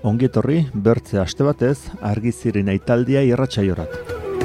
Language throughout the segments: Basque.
Ongi etorri, bertze aste batez, Argiziren aitaldia irratsaiorat.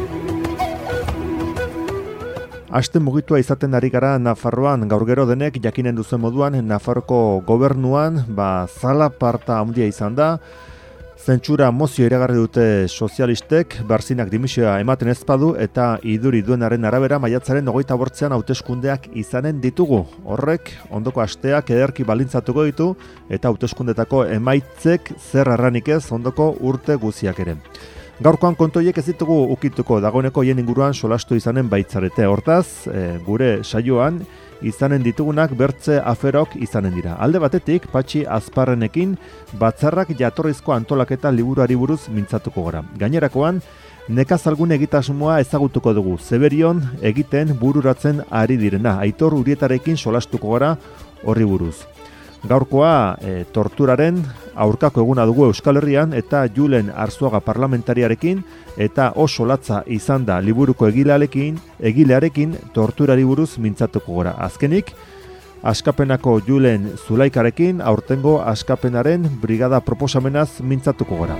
Aste mugitua izaten ari gara Nafarroan, gaur gero denek jakinen duzen moduan, Nafarroko gobernuan, zalaparta handia izan da, zentsura mozio iragarri dute sozialistek, Barzinak dimisioa ematen ezpadu eta iduri duenaren arabera maiatzaren 28an hauteskundeak izanen ditugu. Horrek, ondoko asteak ederki balintzatuko ditu eta hauteskundetako emaitzek zer arranik ez ondoko urte guziak ere. Gaurkoan kontoiek ez ditugu ukituko dagoeneko hien inguruan solastu izanen baitzarete. Hortaz, gure saioan izanen ditugunak bertze aferok izanen dira. Alde batetik, Patxi Azparrenekin batzarrak jatorrizko antolaketa liburuari buruz mintzatuko gara. Gainerakoan, nekazalgune egitasmoa ezagutuko dugu. Zeberion egiten bururatzen ari direna. Aitor Urietarekin solastuko gara horri buruz. Gaurkoa torturaren aurkako eguna dugu Euskal Herrian eta Julen Arzuaga parlamentariarekin eta oso latza izan da liburuko egilearekin torturari buruz mintzatuko gora. Azkenik, Askapenako Julen Zulaikarekin aurtengo Askapenaren brigada proposamenaz mintzatuko gora.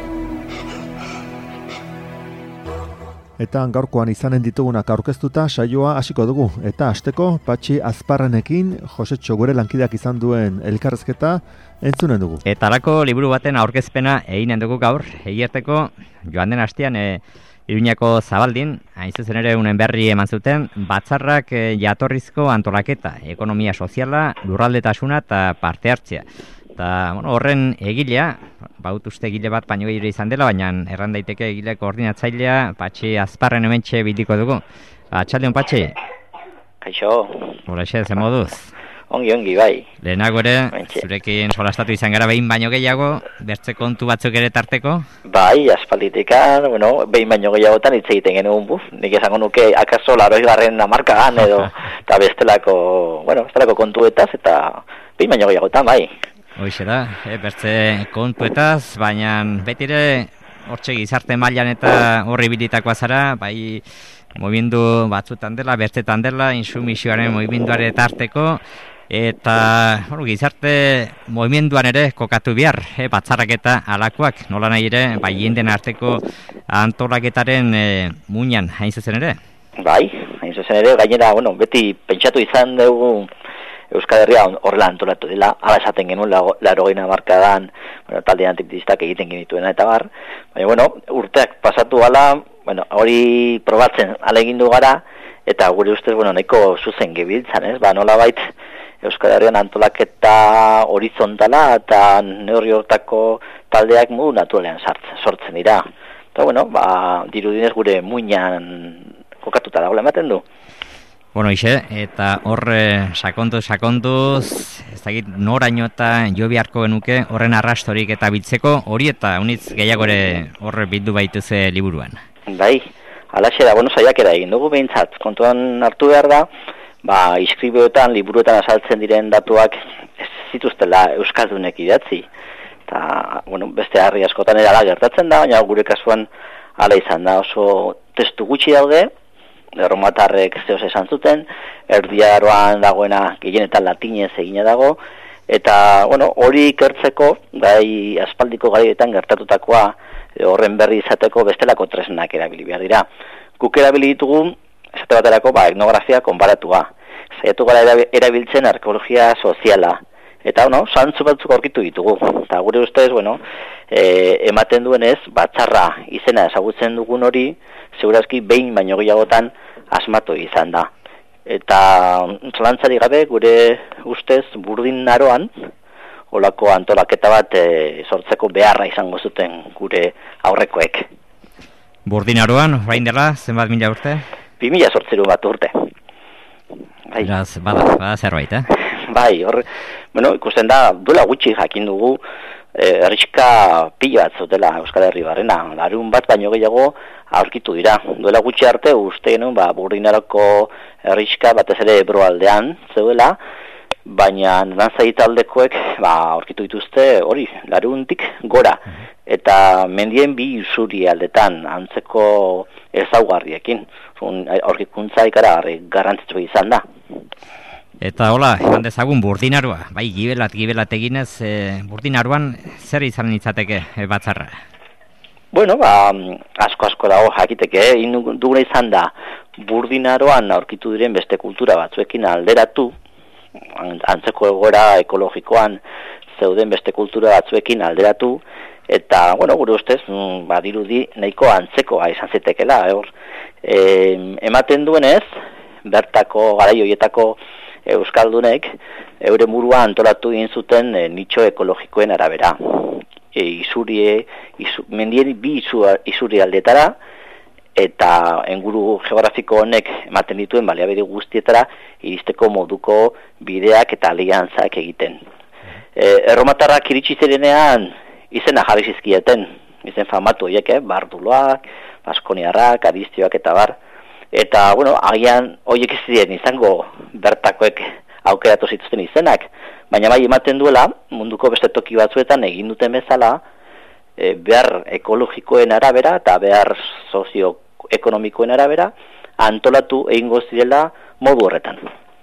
Eta gaurkoan izanen ditugunak aurkeztuta saioa hasiko dugu. Eta hasteko Patxi Azparrenekin Josetxo gure lankideak izan duen elkarrezketa entzunen dugu. Eta halako liburu baten aurkezpena eginen dugu gaur. Egierteko joan den astean Iruñako Zabaldin, hain zuzen ere unen berri eman zuten, batzarrak jatorrizko antolaketa, ekonomia soziala, lurraldetasuna eta parte hartzea. Eta horren egilea, baut uste egile bat baino gehiago izan dela, baina erran daiteke egile koordinatzailea Patxi Azparren hementxe bildiko dugu. Atxaldeon, Patxi? Kaixo. Horaxe, ze moduz? Ongi, bai. Lehenago ere, zurekin solastatu izan gara behin baino gehiago, bertze kontu batzuk ere tarteko? Bai, aspalditikan, behin baino gehiagotan hitz egiten genuen buf. Nik esango nuke, akaso 80. hamarkadan edo, eta bestelako kontuetaz, eta behin baino gehiagotan, bai. Hoixe da, bertze kontuetaz, baina beti ere hortxe gizarte mailan eta horri bilitakoa zara, bai movimendu batzutan dela, bertzetan dela, insumisioaren movimenduare tarteko, eta gizarte movimenduan ere kokatu behar, batzarrak eta alakoak, nola nahi ere, bai jenden arteko antolaketaren muinan, hain zuzen ere? Bai, hain zuzen ere, gainera, beti pentsatu izan dugu Euskal Herria horrela antolatu dela, ala esaten genuen 80. hamarkadan, talde antipetistak egiten genituena eta bar. Baina, urteak pasatu gala, hori probatzen ala egin du gara, eta gure ustez, nahiko zuzen gebiltzan, ez? Nolabait Euskal Herrian antolaketa horizontala eta neurri hortako taldeak modu naturalean sortzen dira. Eta, dirudinez gure muinan kokatuta dagoela ematen du. Eta horre sakontuz, ez dakit noraino eta jo beharko genuke horren arrastorik eta biltzeko, hori eta unitz gehiago ere horre bildu baituze liburuan. Bai, alaxe da, saiakera egin dugu behintzat, kontuan hartu behar da, iskribeotan, liburuetan azaltzen diren datuak ez zituztela euskaldunek idatzi. Eta, beste harri askotan erala gertatzen da, baina gure kasuan ala izan da, oso testu gutxi daude, erromatarrek zehoz esan zuten, erdiaroan dagoena gehienetan latinez egina dago, eta hori ikertzeko, gai aspaldiko garaietan gertatutakoa horren berri izateko bestelako tresnak erabili behar dira. Guk erabili ditugu, esate baterako, etnografia konparatua. Zaiatu gara erabiltzen arkeologia soziala. Eta, zantzu batzuk aurkitu ditugu. Eta gure ustez, ematen duenez, batzarra izena ezagutzen dugun hori, segurazki behin baino gehiagotan asmatu izan da. Eta zalantzari gabe, gure ustez, Burdin Aroan, olako antolaketa bat sortzeko beharra izango zuten gure aurrekoek. Burdin Aroan, orain dela, zenbat mila urte? 2008 bat urte. Beraz, bada zerbait, Bai, ikusten da, duela gutxi jakin dugu, herrixka pila bat zutela Euskal Herri barrena. Larun bat baino gehiago aurkitu dira. Duela gutxi arte uste genuen, Burdin Aroko herrixka batez ere Ebro aldean zeuela, baina dantzai taldekoek aurkitu dituzte hori, laruntik gora. Eta mendien bi isuri aldetan antzeko ezaugarriekin. Aurkikuntza ikaragarri garrantzitsua izan da. Eta hola, eman dezagun burdinarua, bai gibelat eginez, burdinaruan zer izan itzateke batzarra? Bueno, asko dago jakiteke, duguna izan da, burdinaroan aurkitu diren beste kultura batzuekin alderatu, antzeko egoera ekologikoan zeuden beste kultura batzuekin alderatu, eta, gure ustez, badirudi nahiko antzekoa izan zitekela, ematen duenez, bertako garai hoietako euskaldunek eure burua antolatu egin zuten nitxo ekologikoen arabera. Mendien bi izuri aldetara, eta enguru geografiko honek ematen dituen baliabide guztietara iristeko moduko bideak eta aliantzak egiten. Erromatarrak iritsi zirenean izena jarri zizkieten, izen famatu horiek, Barduloak, Baskoniarrak, Aristioak eta bar. Eta, agian horiek ez ziren izango bertakoek aukeratu zituzten izenak, baina bai ematen duela, munduko beste toki batzuetan egin duten bezala, behar ekologikoen arabera eta behar sozioekonomikoen arabera antolatu egingo zirela modu horretan.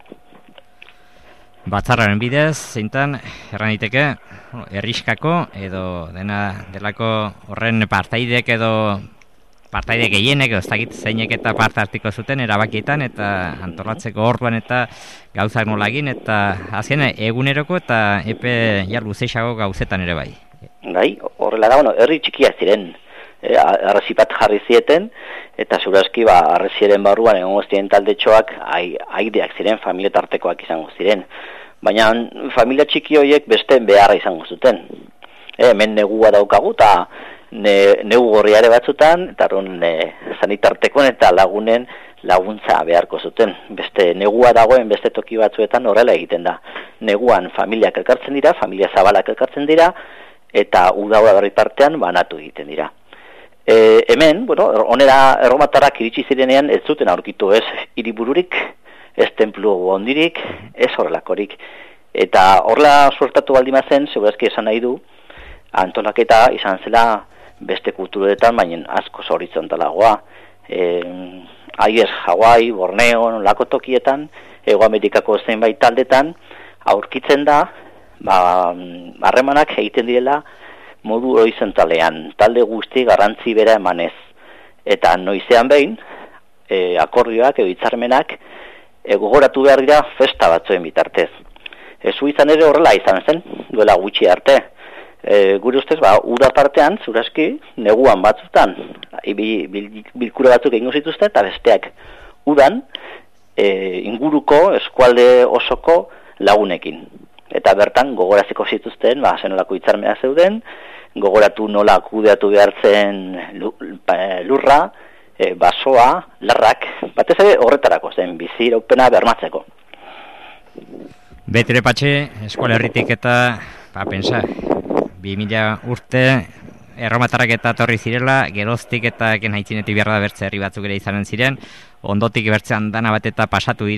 Batzarraren bidez, zeintan, erran diteke, herriskako edo delako horren partaidek edo partaide gehienek, ez dakit zeinek eta parte hartiko zuten erabakietan eta antolatzeko orduan eta gauzak nola egin eta azken eguneroko eta epe luzeixago gauzetan ere bai. Bai, horrela da, herri txikiak ziren, arresi bat jarri zieten eta segurazki arresiaren barruan egongo ziren taldetxoak aideak ziren, familia tartekoak izango ziren. Baina familia txiki horiek beste beharra izango zuten. Hemen negua daukagu eta negu gorriare batzutan, eta sanitartekoen eta lagunen laguntza beharko zuten. Beste negua dagoen beste toki batzuetan horrela egiten da. Neguan familiak elkartzen dira, familia zabalak elkartzen dira, eta udaua berri partean banatu egiten dira. Hemen, onera erromatarrak iritsi zirenean ez zuten aurkitu ez hiribururik, ez tenplu ondirik, ez horrelakorik. Eta horrela suertatu baldimazen, segurazki esan nahi du, antolaketa izan zela beste kulturetan, baina asko horizontalagoa. Aiez, Hawaii, Borneo, lako tokietan, Hego Amerikako zenbait taldetan, aurkitzen da, harremanak egiten direla modu horizontalean, talde guzti garrantzi bera emanez. Eta noizean behin, akordioak edo hitzarmenak gogoratu behar dira festa batzuen bitartez. Suizan ere horrela izan zen, duela gutxi arte. Gure ustez, uda partean, zuraski, neguan batzutan, bilkura batzuk egingo zituzten, eta besteak udan, inguruko, eskualde osoko lagunekin. Eta bertan, gogoraziko zituzten, zenolako hitzarmena zeuden, gogoratu nola kudeatu behartzen lurra, basoa, larrak, batez ere horretarako zen, bizi iraupena bermatzeko. Betere patxe, eskuala herritik eta, pensa, 2000 urte erromatarrak eta torri zirela, geroztik eta genhaitzinetik behar da bertze herri batzuk ere izanen ziren, ondotik bertzean dana bat eta pasatu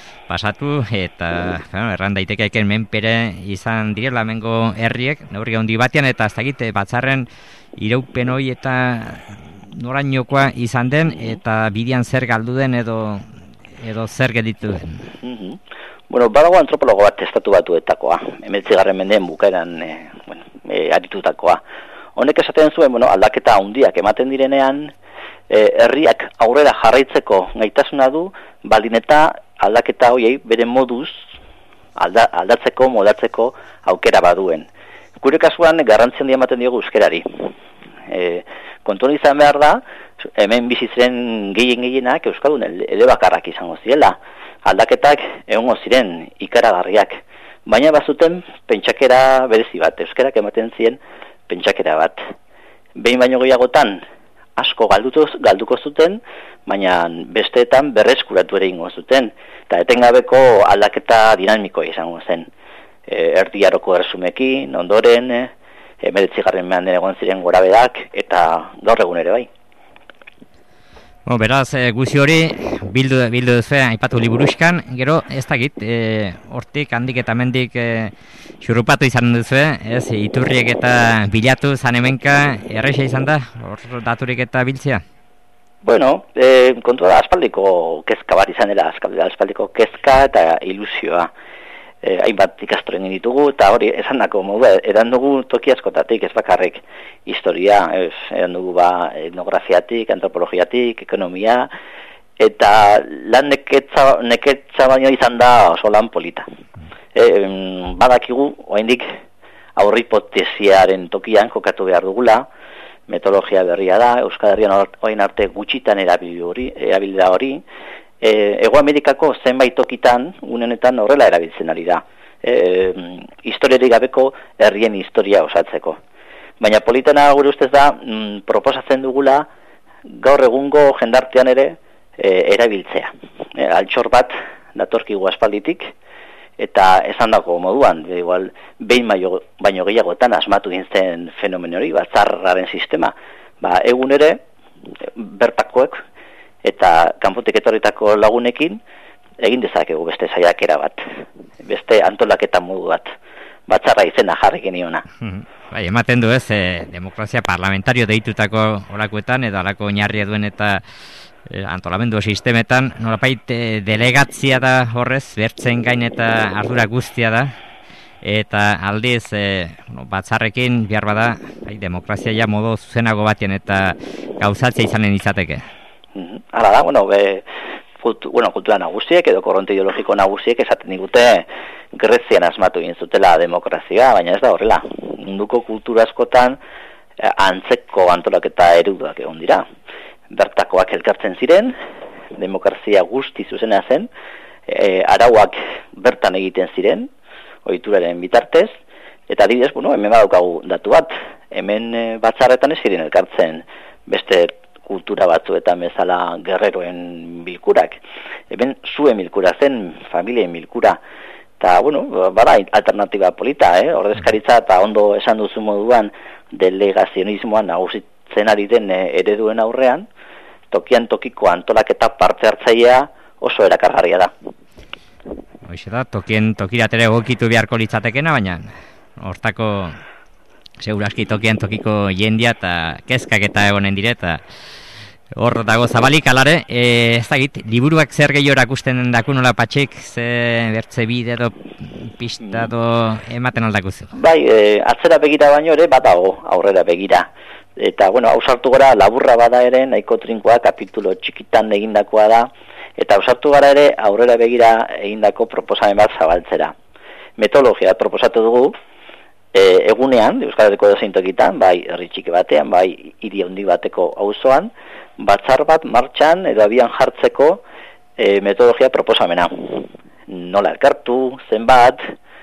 eta erran daiteke eken menpere izan direla hemengo herriek, neurri handi batean eta ez dakit batzarren iraupen hori eta norainokoa izan den eta bidean zer galdu den edo zer gelditu den. Badago antropologo bat estatu batuetakoa, 19. mendeen bukaeran aritutakoa. Honek esaten zuen, aldaketa handiak ematen direnean, herriak aurrera jarraitzeko gaitasuna du, baldin eta aldaketa horiei bere moduz aldatzeko, moldatzeko aukera baduen. Gure kasuan garrantzi handia ematen diogu euskerari. Kontuan izan behar da, hemen bizitzen gehienak euskaldun elebakarrak izango zirela. Aldaketak egongo ziren ikaragarriak, baina bazuten pentsakera berezi bat, euskerak ematen ziren pentsakera bat. Behin baino gehiagotan asko galduko zuten, baina besteetan berreskuratu ere ingo zuten, eta etengabeko aldaketa dinamikoa izango zen. Erdiaroko erresumekin, ondoren, 19. mendean egon ziren gorabedak, eta gaur egun ere bai. Beraz, guzi hori, bildu duzu, aipatu liburuzkan, gero, ez dakit, hortik, handik eta mendik xurrupatu izan duzu, iturriek eta bilatu, zanemenka, erresa izan da, hor daturik eta biltzea? Bueno, kontua da aspaldiko kezka bat izan dela, aspaldiko kezka eta ilusioa. Hainbat ikastoren ditugu, eta hori esandako modua, edan dugu toki askotatik, ez bakarrik historia, edan dugu etnografiatik, antropologiatik, ekonomia, eta lan neketza baino izan da oso lan polita. Badakigu, oraindik aurripotesiaren tokian kokatu behar dugula, metodologia berria da, Euskal Herrian orain arte gutxitan erabilda hori, Hego Amerikako zenbait tokitan, unenetan horrela erabiltzen ari da. Historiarik gabeko herrien historia osatzeko. Baina politena gure ustez da, proposatzen dugula gaur egungo jendartean ere erabiltzea. Altxor bat datorkigu aspalditik, eta esandako moduan, igual, behin baino gehiagotan asmatu gintzen fenomen hori, batzarraren sistema. Egun ere, bertakoek, eta kanpotik etorritako lagunekin egin dezakegu beste saiakera bat, beste antolaketa modu bat, batzarra izena jarri geniona. Bai, ematen du ez, demokrazia parlamentario deitutako olakoetan, edo alako oinarria duen eta antolamendu sistemetan, nolapait delegatzia da horrez, bertzen gain eta ardura guztia da, eta aldiz batzarrekin behar bada demokrazia ja modu zuzenago batean eta gauzatzea izanen izateke. Hala da, kultura nagusiek edo korronte ideologiko nagusiek esaten digute Grezian asmatu egin zutela demokrazia, baina ez da horrela. Munduko kultura askotan antzeko antolaketa ereduak egon dira. Bertakoak elkartzen ziren, demokrazia guzti zuzena zen, arauak bertan egiten ziren, ohituraren bitartez, eta adibidez, hemen badaukagu datu bat, hemen batzarretan ez ziren elkartzen beste kultura batzuetan bezala gerreroen bilkurak. Hemen zuen bilkura zen, familien bilkura. Eta, bada alternatiba polita, ordezkaritza eta ondo esan duzu moduan delegazionismoan nagusitzen ari den ereduen aurrean, tokian tokiko antolaketa parte hartzailea oso erakargarria da. Hoxe da, tokien tokiratere egokitu beharko litzatekena, baina hortako seguraski tokian tokiko jendia eta kezkak eta egonen direta. Hor dago zabalik alare, ez dakit, liburuak zer gehiago erakusten daku nola Patxik, ze bertze bide edo pista edo ematen aldakuzu? Bai, atzera begira baino ere badago aurrera begira. Eta, ausartu gara laburra bada ere, nahiko trinkoa, kapitulo txikitan egindakoa da, eta ausartu gara ere aurrera begira egindako proposamen bat zabaltzera. Metodologia proposatu dugu, egunean, Euskal Herriko edozein tokitan, bai herri txiki batean, bai hiri handi bateko auzoan, batzar bat martxan edo abian jartzeko metodologia proposamena. Nola elkartu, zenbat,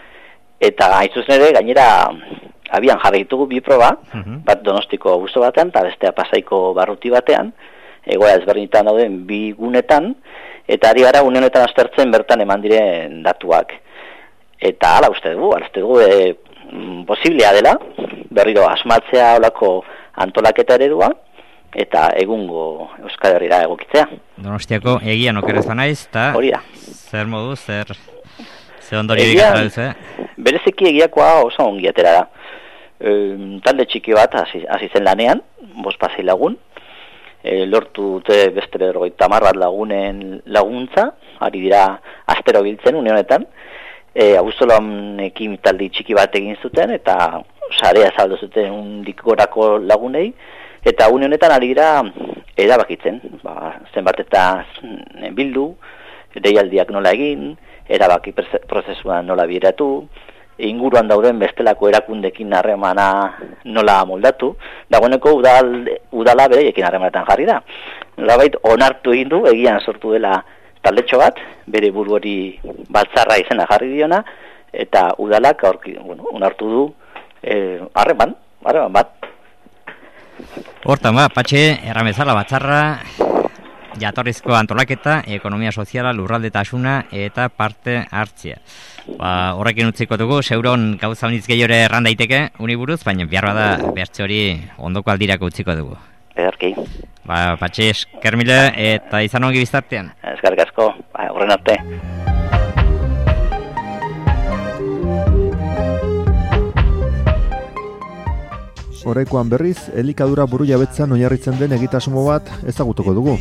eta haintzuzen ere, gainera abian jarri ditugu bi proba, bat Donostiko auzo batean, eta bestea Pasaiko barruti batean, egoera ezberdinetan dauden bi gunetan, eta ari gara une honetan aztertzen bertan eman diren datuak. Eta hala uste dugu, posiblea dela, berriro asmatzea olako antolaketa eredua, eta egungo Euskal Herrira egokitzea. Donostiako egian okerez banaiz, eta zer modu, zer ondoriorik duzu, Bereziki egiakoa oso ongi atera da. Talde txiki bat hasi zen lanean, 5 lagun, lortu dute beste 50 bat lagunen laguntza, ari dira astero biltzen une honetan, auzolanekin talde txiki bat egin zuten, eta sarea saldu zuten undik gorako lagunei, eta une honetan ari dira erabakitzen, zenbat eta bildu, deialdiak nola egin, erabaki prozesuan nola bieratu, inguruan dauden bestelako erakundekin harremana nola moldatu, dagoeneko udala bereiekin harremanetan jarri da. Nolabait onartu egin du, egian sortu dela taldetxo bat, bere buru hori batzarra izena jarri diona, eta udalak onartu du harreman bat. Hortan Patxe, erramezala batzarra, jatorrizko antolaketa, ekonomia soziala, lurraldetasuna eta parte hartzia. Horrekin utziko dugu, seuron gauza honitz gehiore erran daiteke uniburuz, baina behar bada bertze hori ondoko aldirako utziko dugu. Ederki. Patxe, esker mile eta izan ongi biztartean. Eskerrik asko, horren arte. Oraikoan berriz, elikadura burujabetzan oinarritzen den egitasmo bat ezagutuko dugu.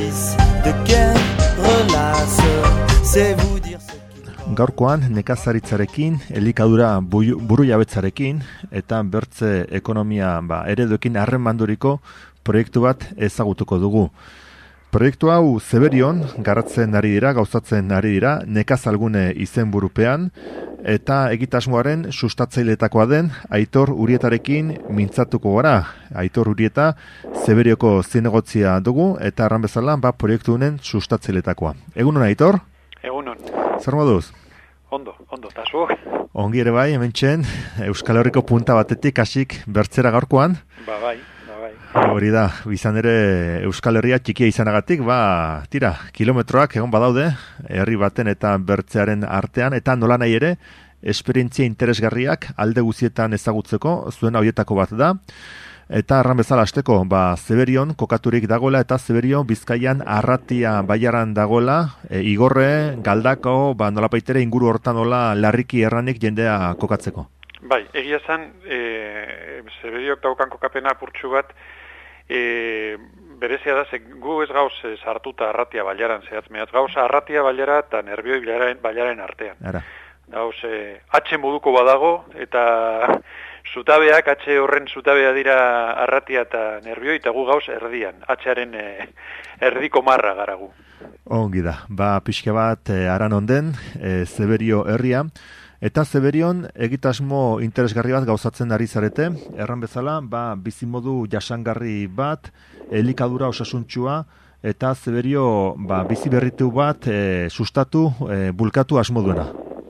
Gaurkoan nekazaritzarekin, elikadura burujabetzarekin eta bertze ekonomia ereduekin harremanduriko proiektu bat ezagutuko dugu. Proiektu hau Zeberion garatzen ari dira, gauzatzen ari dira, nekazalgune izenburupean eta egitasmoaren sustatzaileetakoa den Aitor Urietarekin mintzatuko gara. Aitor Urieta Zeberioko zinegotzia dugu eta erran bezala proiektu honen sustatzaileetakoa. Egunon, Aitor? Egunon. Zer moduz? Ondo, eta zu? Ongi ere bai, hemen txen, Euskal Herriko punta batetik hasik bertzera gaurkoan. Bai. Hori da, izan ere Euskal Herria txikia izanagatik, tira, kilometroak egon badaude, herri baten eta bertzearen artean, eta nola nahi ere, esperientzia interesgarriak alde guzietan ezagutzeko, zuen horietako bat da. Eta erran bezala hasteko, Zeberion kokaturik dagoela eta Zeberion Bizkaian Arratia baiaran dagoela, Igorre, Galdako, nolapaitere inguru hortan nola larriki erranik jendea kokatzeko. Bai, egia zan, Zeberiok daukan kokapena apurtxu bat, berezia da, gu ez gauz sartuta Arratia baiaran zehatz mehatz, gauz Arratia baiara eta Nerbioi baiaren artean. Ara. Gauz, atxe moduko badago eta zutabeak, atxe horren zutabea dira Arratia eta Nerbioi, eta gu gauz erdian, atxearen erdiko marra garagu. Ongi da, pixka bat aran onden, Zeberio herria, eta Zeberion egitasmo interesgarri bat gauzatzen ari zarete, erran bezala, bizimodu jasangarri bat, elikadura osasuntxua, eta Zeberio bizi berritu bat sustatu, bulkatu asmo duena.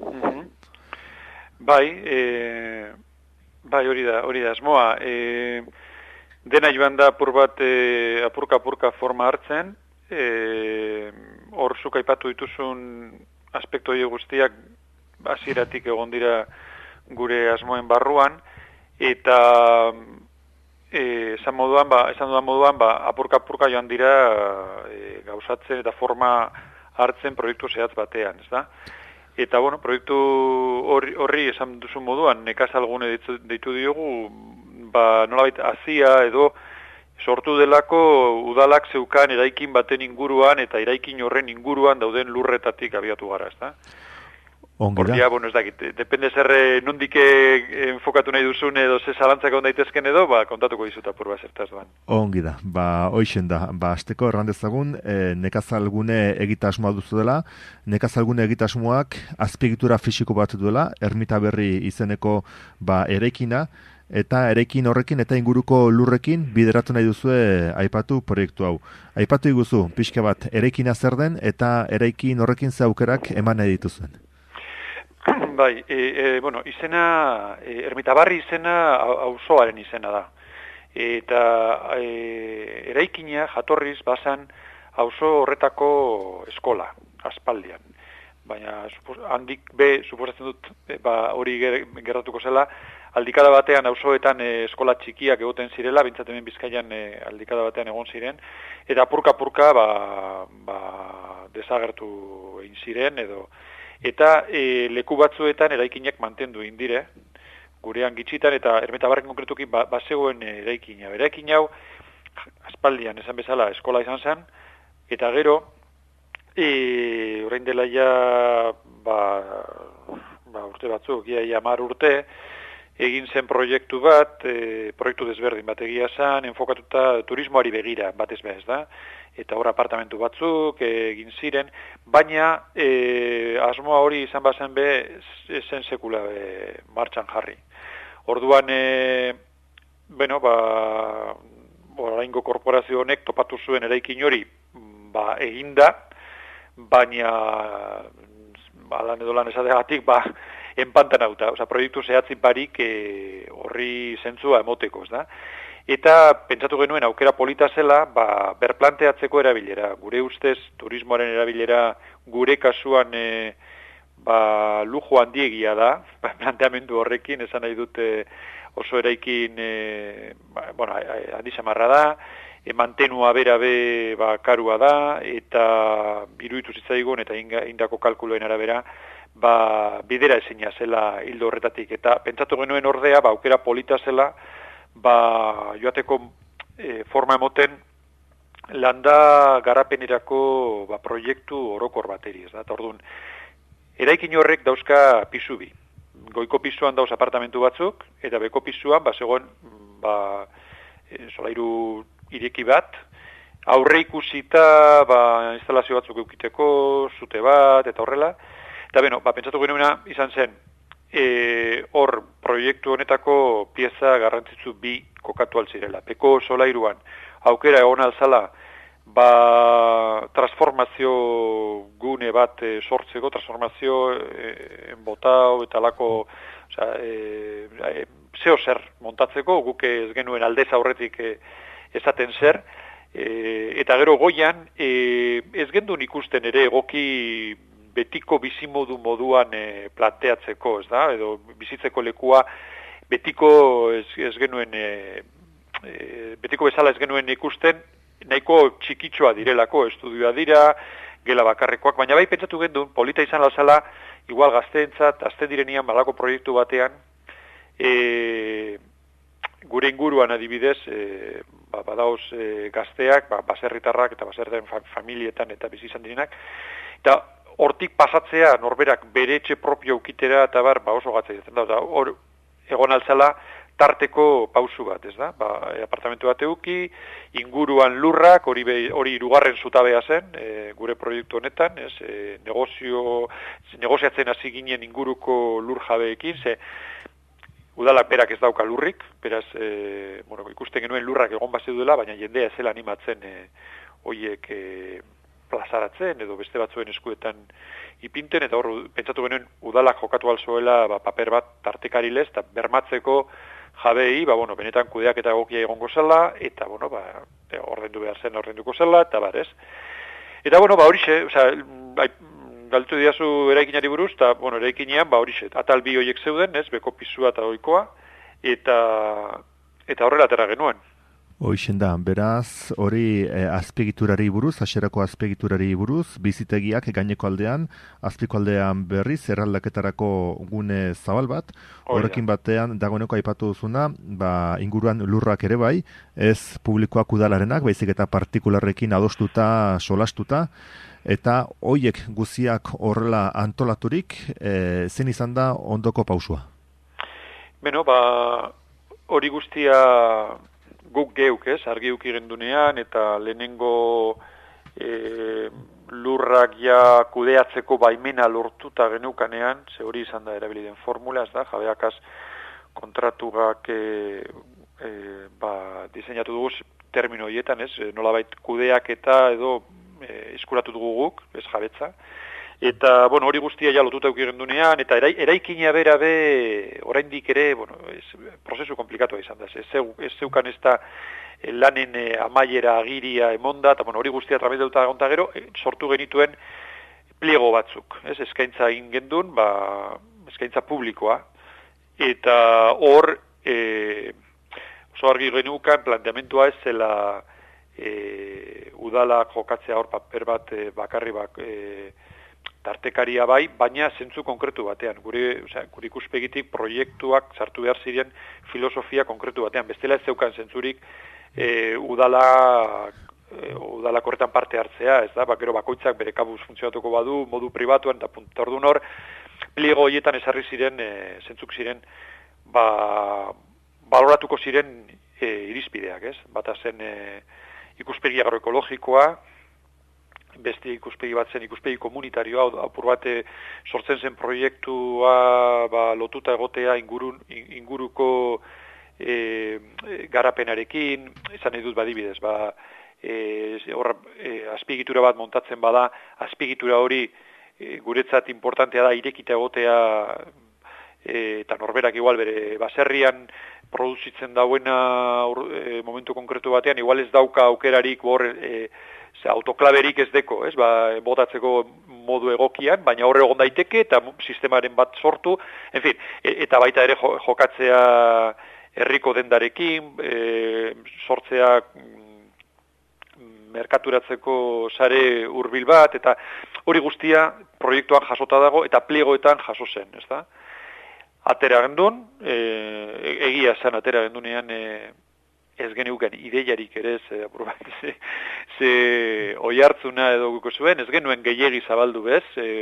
Bai, hori da asmoa. Dena joan da apur bat apurka forma hartzen, hor zuk aipatu dituzun aspektu hori guztiak hasieratik egon dira gure asmoen barruan, eta esan dudan moduan apurka joan dira gauzatzen eta forma hartzen proiektu zehatz batean, ez da? Eta, proiektu horri esan duzun moduan, nekazalgune deitu diogu, nolabait hazia edo sortu delako udalak zeukan eraikin baten inguruan eta eraikin horren inguruan dauden lurretatik abiatu gara, ez da? Ongira. Ez dakit, depende zerre nondik enfokatu nahi duzun edo ze zalantzak on daitezken edo, kontatuko dizut apur bat zertaz doan. Ongi da, hoixen da, azteko errandezagun, nekazalgune egitasmoa duzu dela, nekazalgune egitasmoak azpiegitura fisiko bat duela, Ermita Berri izeneko eraikina, eta eraikin horrekin eta inguruko lurrekin bideratu nahi duzue aipatu proiektu hau. Aipatu iguzu, pixka bat, eraikina zer den eta eraikin horrekin ze aukerak eman nahi dituzuen. Bai, izena, Ermitabarri izena auzoaren izena da. Eta eraikina jatorriz bazan auzo horretako eskola, aspaldian. Baina handik suposatzen dut hori gertatuko zela, aldikada batean auzoetan eskola txikiak egoten zirela, bintzat hemen Bizkaian aldikada batean egon ziren, eta apurka desagertu egin ziren edo. Eta leku batzuetan eraikinak mantendu indire, gurean gitxitan, eta Ermitabarren konkretuki bazegoen eraikina. Eraikin hau, aspaldian esan bezala eskola izan zen, eta gero, orain dela ja, urte batzuk, ia 10 urte, egin zen proiektu bat, proiektu desberdin bat egia zen, enfokatuta turismoari begira, batez bez da, eta hor apartamentu batzuk egin ziren, baina asmoa hori izan bazen zen sekula martxan jarri. Orduan, oraingo korporazio honek topatu zuen eraikin hori eginda, baina lan edo lan esategatik enpantanauta, proiektu zehatzi barik horri zentzua emoteko, ez da? Eta pentsatu genuen aukera polita zela, berplanteatzeko erabilera. Gure ustez, turismoaren erabilera gure kasuan lujo handiegia da, planteamendu horrekin, esan nahi dute oso eraikin handi samarra da, mantenua berabe karua da, eta iruditu zitzaigun eta indako kalkuloen arabera, bidera ezina zela hildo horretatik. Eta pentsatu genuen ordea, aukera polita zela, joateko forma emoten landa garapenerako proiektu orokor bateri, ez da? Orduan, eraikin horrek dauzka pisu bi. Goiko pisuan dauz apartamentu batzuk, eta beko pisuan, zegoen, solairu ireki bat, aurre ikusita, instalazio batzuk eukiteko, zute bat, eta horrela. Eta beno, pentsatu genuena izan zen, hor proiektu honetako pieza garrantzitsu bi kokatu altzirela. Beko solairuan, aukera egon alzala, transformazio gune bat sortzeko, transformazio botau eta lako zeo zer montatzeko, guk ez genuen aldez aurretik esaten zer, eta gero goian ez gendun ikusten ere egoki betiko bizimodu moduan planteatzeko, ez da, edo bizitzeko lekua betiko ez genuen betiko bezala ez genuen ikusten, nahiko txikitsua direlako, estudioa dira, gela bakarrekoak, baina bai pentsatu gendun, polita izan lazala, igual gazteentzat, azten direnian balako proiektu batean, gure inguruan adibidez, badauz gazteak, baserritarrak eta baserritarren familietan eta bizi izan direnak, eta hortik pasatzea norberak bere etxe propio ukitera eta oso gatzea izaten da, hor egon altzala, tarteko pausu bat, ez da? Apartamentu bat euki, inguruan lurrak, hori hirugarren zutabea zen, gure proiektu honetan, ez? Negoziatzen hasi ginen inguruko lur jabeekin, udalak berak ez dauka lurrik, beraz, ikusten genuen lurrak egon base duela, baina jendea ezela animatzen hoiek plazaratzen, edo beste batzuen eskuetan ipinten, eta hor, pentsatu genuen udalak jokatu alzoela paper bat tartekarilez, eta bermatzeko jabei, benetan kudeak eta egokia egongo zela, eta, ordendu behar zen, ordenduko zela, eta ez. Eta, horixe, galtu diazu eraikinari buruz, eta, eraikinean, horixe, atal bi horiek zeuden, ez, beko pisua eta oikoa, eta horrela atera genuen. Hoixen da, beraz, hori azpiegiturari buruz, hasierako azpiegiturari buruz, bizitegiak gaineko aldean, azpiko aldean berriz, erraldaketarako gune zabal bat, horrekin batean, dagoeneko aipatu duzuna, inguruan lurrak ere bai, ez publikoak udalarenak, baizik eta partikularrekin adostuta, solastuta, eta hoiek guziak horrela antolaturik, zen izan da ondoko pausua? Beno, hori guztia guk geuk, argi uki gendunean, eta lehenengo lurrak ja kudeatzeko baimena lortuta geneukanean, ze hori izan da erabiliden formula, ez da, jabeakaz kontratugak diseinatu dugu termino horietan, nolabait kudeak eta edo eskuratu dugu guk, ez jabetza. Eta, hori guztia ja lotuta uki gendunean, eta eraikina bera oraindik ere, prozesu komplikatua izan da. Ez zeukan ez da lanen amaiera agiria emonda, eta hori guztia tramituta egonta gero, sortu genituen pliego batzuk. Eskaintza egin gendun, eskaintza publikoa. Eta hor, oso argi genukan, planteamentua ez zela udala jokatzea hor paper bat bakarri tartekaria bai, baina zentzu konkretu batean. Gure ikuspegitik proiektuak sartu behar ziren filosofia konkretu batean. Bestela ez zeukan zentzurik udalak horretan parte hartzea, ez da, gero bakoitzak bere kabuz funtzionatuko badu, modu pribatuan, eta orduan hor, pliego horietan esarri ziren, zentzuk ziren, baloratuko ziren irizpideak, ez? Bata zen ikuspegi agroekologikoa, beste ikuspegi bat zen ikuspegi komunitarioa, apur bate sortzen zen proiektua lotuta egotea inguruko garapenarekin, esan nahi dut badibidez, azpiegitura bat montatzen bada, azpiegitura hori guretzat importantea da irekita egotea eta norberak igual bere baserrian produzitzen dauena momentu konkretu batean, igual ez dauka aukerarik autoklaberik ez deko, botatzeko modu egokian, baina horre egon daiteke eta sistemaren bat sortu, en fin, eta baita ere jokatzea herriko dendarekin, sortzea merkaturatzeko sare hurbil bat, eta hori guztia proiektuan jasota dago eta pliegoetan jaso zen, ezta? atera gendun, egia zen atera gendunean ez geneuken ideiarik ere, ze oihartzuna edo guko zuen, ez genuen gehiegi zabaldu bez,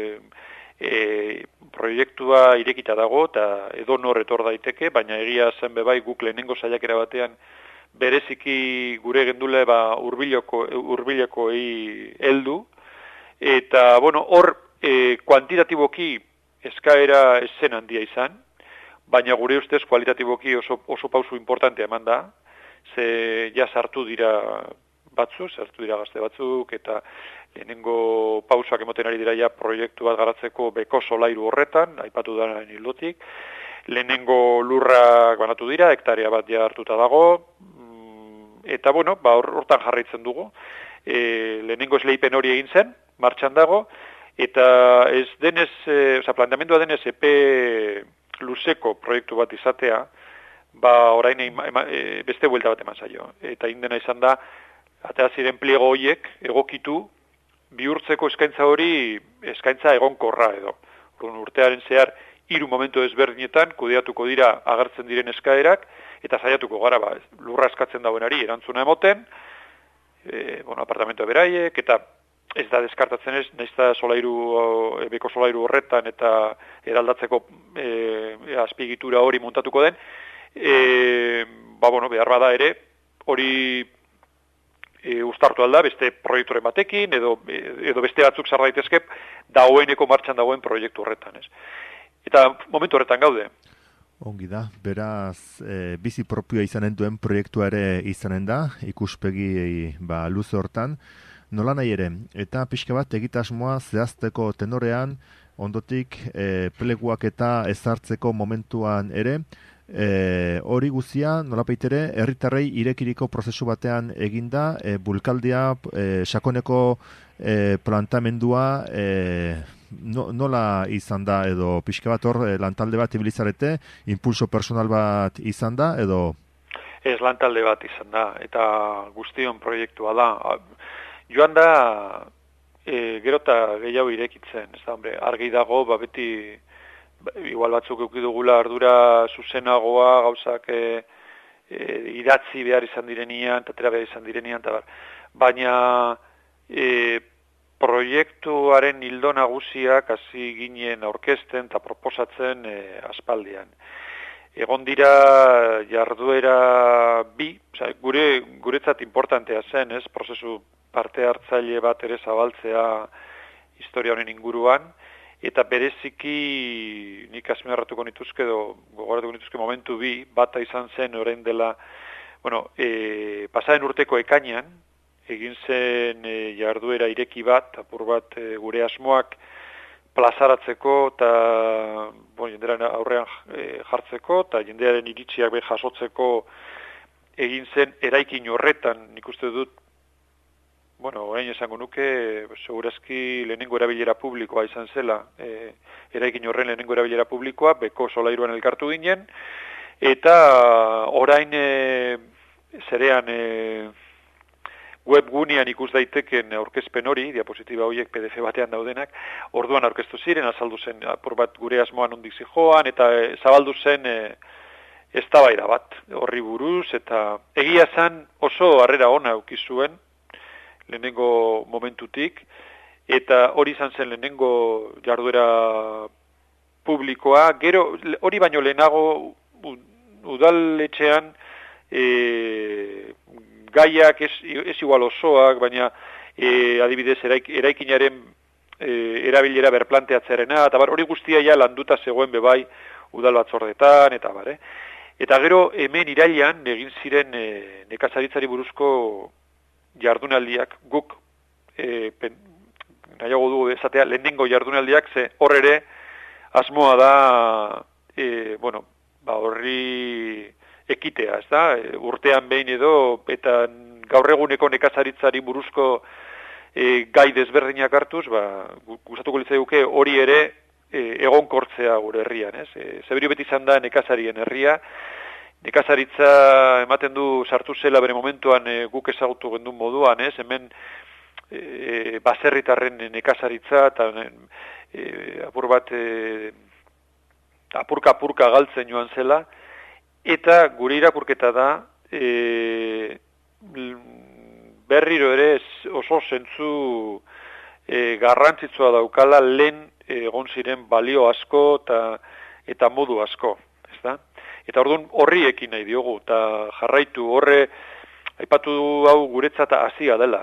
proiektua irekita dago, eta edo nor etor daiteke, baina egia zen bebai guk lehenengo saiakera batean bereziki gure gendule hurbilekoei heldu, eta, bueno, hor kuantitatiboki eskaera esen handia izan, baina gure ustez kualitatiboki oso pausu importantea eman da, ze ja sartu dira gazte batzuk, eta lehenengo pausak emoten ari dira ja proiektu bat garatzeko beko solairu horretan, aipatu da hildotik, lehenengo lurrak banatu dira, hektarea bat ja hartuta dago, eta bueno, hortan jarraitzen dugu, lehenengo esleipen hori egin zen, martxan dago, eta ez denez, planteamendua denez epe luzeko proiektu bat izatea, orain beste buelta bat eman zaio. Eta indena izan da, atea ziren pliego horiek egokitu, bihurtzeko eskaintza hori eskaintza egonkorra edo. Urtearen zehar, 3 momentu ezberdinetan kudeatuko dira agertzen diren eskaerak, eta saiatuko gara, lurra eskatzen dauenari erantzuna emoten, apartamentoa beraiek, eta ez da deskartatzen ez, nahiz da beko solairu horretan eta eraldatzeko azpiegitura hori montatuko den, behar bada ere, hori uztartu alda, beste proiekturen batekin, edo beste batzuk zar daitezke, dagoeneko martxan dagoen proiektu horretan, ez. Eta momentu horretan gaude. Ongi da, beraz, bizi propioa izanen duen proiektua ere izanen da, ikuspegi luze hortan, nola nahi ere, eta pixka bat egitasmoa zehazteko tenorean, ondotik pleguak eta ezartzeko momentuan ere, hori guzia, nolapait ere, herritarrei irekiriko prozesu batean eginda, bulkaldia, sakoneko plantamendua, nola izan da, edo pixka bat hor, lantalde bat ibilizarete, impulso personal bat izan da, edo? Ez lantalde bat izan da, eta guztion proiektua da. Joan da, gero eta gehiago irekitzen, ez da, argi dago, beti, igual batzuk eukidugula ardura zuzenagoa, gauzak idatzi behar izan direnian, tatera behar izan direnian, baina proiektuaren hildo nagusiak hasi ginen aurkezten eta proposatzen aspaldian. Egon dira jarduera guretzat importantea zen, ez, prozesu parte hartzaile bat ere zabaltzea historia honen inguruan, eta bereziki nik azpimarratuko nituzke edo gogoratuko nituzke momentu bata izan zen orain dela, pasaren urteko ekainean, egin zen jarduera ireki bat, apur bat gure asmoak plazaratzeko eta jendearen aurrean jartzeko, eta jendearen iritziak jasotzeko egin zen eraikin horretan, nik uste dut, orain esango nuke, segurazki lehenengo erabilera publikoa izan zela, eraikin horren lehenengo erabilera publikoa, beko solairuan elkartu ginen, eta orain zerean webgunean ikus daiteken aurkezpen hori, diapositiba horiek PDF batean daudenak, orduan aurkeztu ziren, azaldu zen apur bat gure asmoan ondik zijoan, eta zabaldu zen eztabaida bat horri buruz, eta egia zen oso harrera ona ukizuen, lehenengo momentutik, eta hori izan zen lehenengo jarduera publikoa, gero hori baino lehenago udaletxean gaiak ez igual osoak, baina adibidez eraikinaren erabilera berplanteatzearena, eta hori guztia ja landuta zegoen bebai udal batzordetan, eta Eta gero hemen irailean egin ziren nekazaritzari buruzko jardunaldiak, guk nahiago dugu esatea lehenengo jardunaldiak, ze hor ere asmoa da horri ekitea, ez da, urtean behin edo, eta gaur eguneko nekazaritzari buruzko gai desberdinak hartuz, gustatuko litzaiguke hori ere egonkortzea gure herrian, ez? Zeberio beti izan da nekazarien herria, nekazaritza ematen du sartu zela bere momentuan guk ezagutu gendun moduan, ez? Hemen baserritarren nekazaritza eta apur bat apurka galtzen joan zela, eta gure irakurketa da, berriro ere oso zentzu garrantzitsua daukala lehen egon ziren balio asko eta modu asko, ezta? Eta orduan horri ekin nahi diogu, eta jarraitu horre, aipatu hau guretzat hasia dela.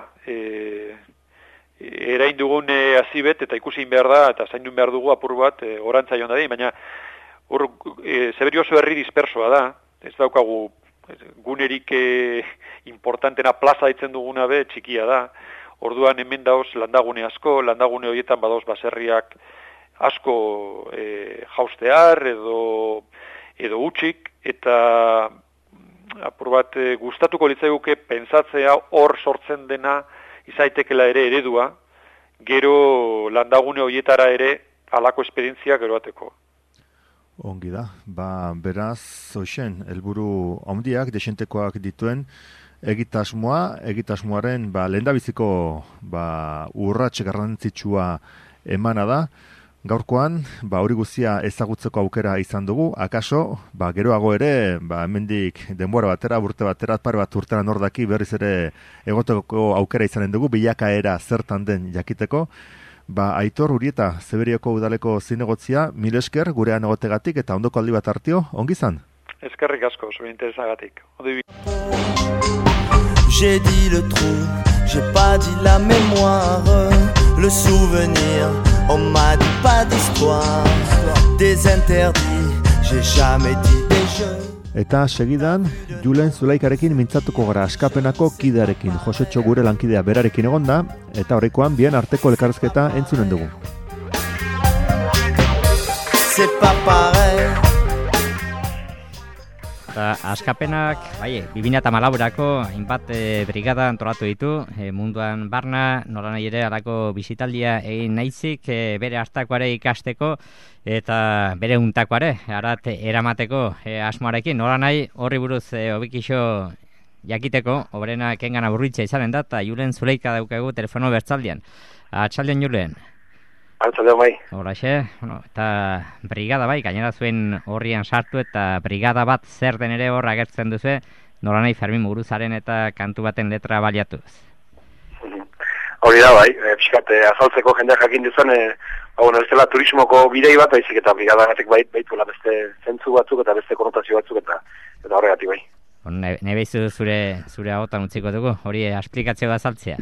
Erain dugun hasi bet, eta ikusin behar da, eta zaindun behar dugu apur bat, orantza joan dadin, baina hor Zeberio oso herri dispersoa da, ez daukagu gunerik importantena plaza ditzen duguna be, txikia da. Orduan hemen dauz landagune asko, landagune horietan badoz baserriak asko jaustear edo utxik, eta apur bat gustatuko litzaiguke pentsatzea hor sortzen dena izaitekela ere eredua, gero landagune horietara ere halako esperientzia geroateko. Ongi da, beraz, zoixen, helburu handiak, desentekoak dituen, egitasmoaren lehendabiziko urrats garrantzitsua emana da. Gaurkoan, hori guztia ezagutzeko aukera izan dugu, akaso, geroago ere, hemendik denbora batera, urte batera, pare bat urtera nordaki berriz ere egoteko aukera izanen dugu, bilakaera zertan den jakiteko. Aitor Urieta, Zeberioko udaleko zinegotzia, mil esker gurean egotegatik eta ondoko aldi bat hartio, ongi zan? Eskerrik asko, zure interesagatik. J'ai dit le trou, j'ai pas dit la mémoire, le souvenir, on m'a dit pas d'histoire, des interdits, j'ai jamais dit des jeux. Eta segidan, Julen Zulaikarekin mintzatuko gara askapenako kidearekin, Josetxo gure lankidea berarekin egonda, eta horrekoan bien arteko elkarrezketa entzunen dugu. C'est pas pareil. Askapenak, 2014erako hainbat brigada antolatu ditu, munduan barna, nola nahi ere alako bisitaldia egin nahizik, bere hartakoare ikasteko, eta bere untakoare, arat eramateko asmoarekin, nola nahi horri buruz obikixo jakiteko, obrena kengan aburritza izanen da, eta Julen Zuleika daukagu telefono bertzaldian. Atxaldean, Julen? Atxaldean bai. Horaxe, eta brigada bai, gainera zuen horrian sartu eta brigada bat zer den ere hor agertzen duzu, nola nahi Fermin Muguruzaren eta kantu baten letra baliatuz. Hori da bai, pixkat azaltzeko jendeak jakin duzuen, ez dela turismoko bidei bat, baizik eta brigada batek baituela beste zentzu batzuk eta beste konotazio batzuk eta horregatik bai. Nebeizu zure agotan utziko dugu, hori esplikatzeo da azaltzea?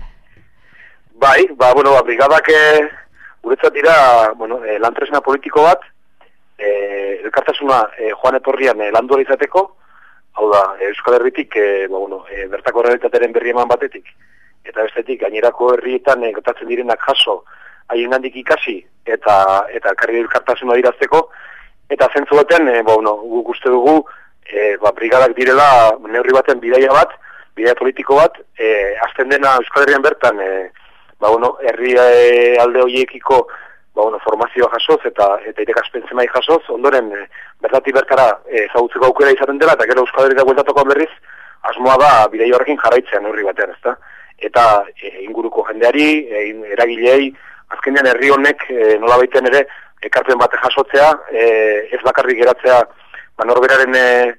Bai, brigadak guretzat dira, lantresna politiko bat, elkartasuna joan etorrian landu izateko, hau da, Euskal Herritik, bertako realitatearen berri eman batetik, eta bestetik gainerako herrietan gertatzen direnak jaso, haiengandik ikasi, eta elkarri elkartasuna dirazteko, eta zentzu baten, guk uste dugu, brigadak direla neurri baten bidaia politiko bat, azten dena Euskal Herrian bertan, herri alde horiekiko formazioa jasoz eta irekaspen zemai jasoz, ondoren bertatik bertara ezagutzeko aukera izaten dela, eta gero Euskal Herriak bueltatuko berriz, asmoa da bidaia horrekin jarraitzea neurri batean, ezta? Eta inguruko jendeari, eragilei, azkenean herri honek nola baiten ere ekarpen bate jasotzea, ez bakarrik geratzea norberaren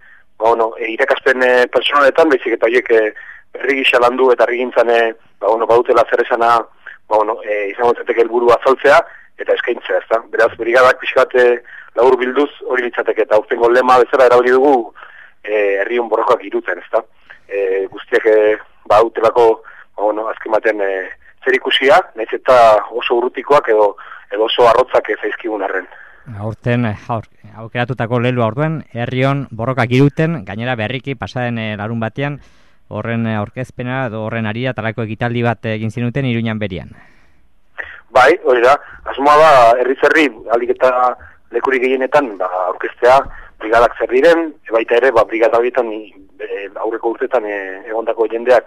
irekaspen personaletan, baizik eta horiek herri gisa landu eta herri gintzan badutela zer esana izango zeteke helburu azaltzea eta eskaintzea, ezta? Beraz, brigadak pixkat labur bilduz hori litzateke eta aurtengo lema bezala erabili dugu herrion borrokoak iruten, ezta? Guztiak badutelako azken batean zer ikusia, nahiz eta oso urrutikoak edo oso arrotzak zaizkigun arren. Aurten aukeratutako lelua orduan, herrion borrokak iruten, gainera berriki pasaden larun batean, horren aurkezpena edo horren aria talako ekitaldi bat egin zinuten Iruñan berian. Bai, hori da, asmoa da herri alik eta lekurik gehienetan aurkeztea brigadak zer diren, baita ere brigada horietan aurreko urtetan egondako jendeak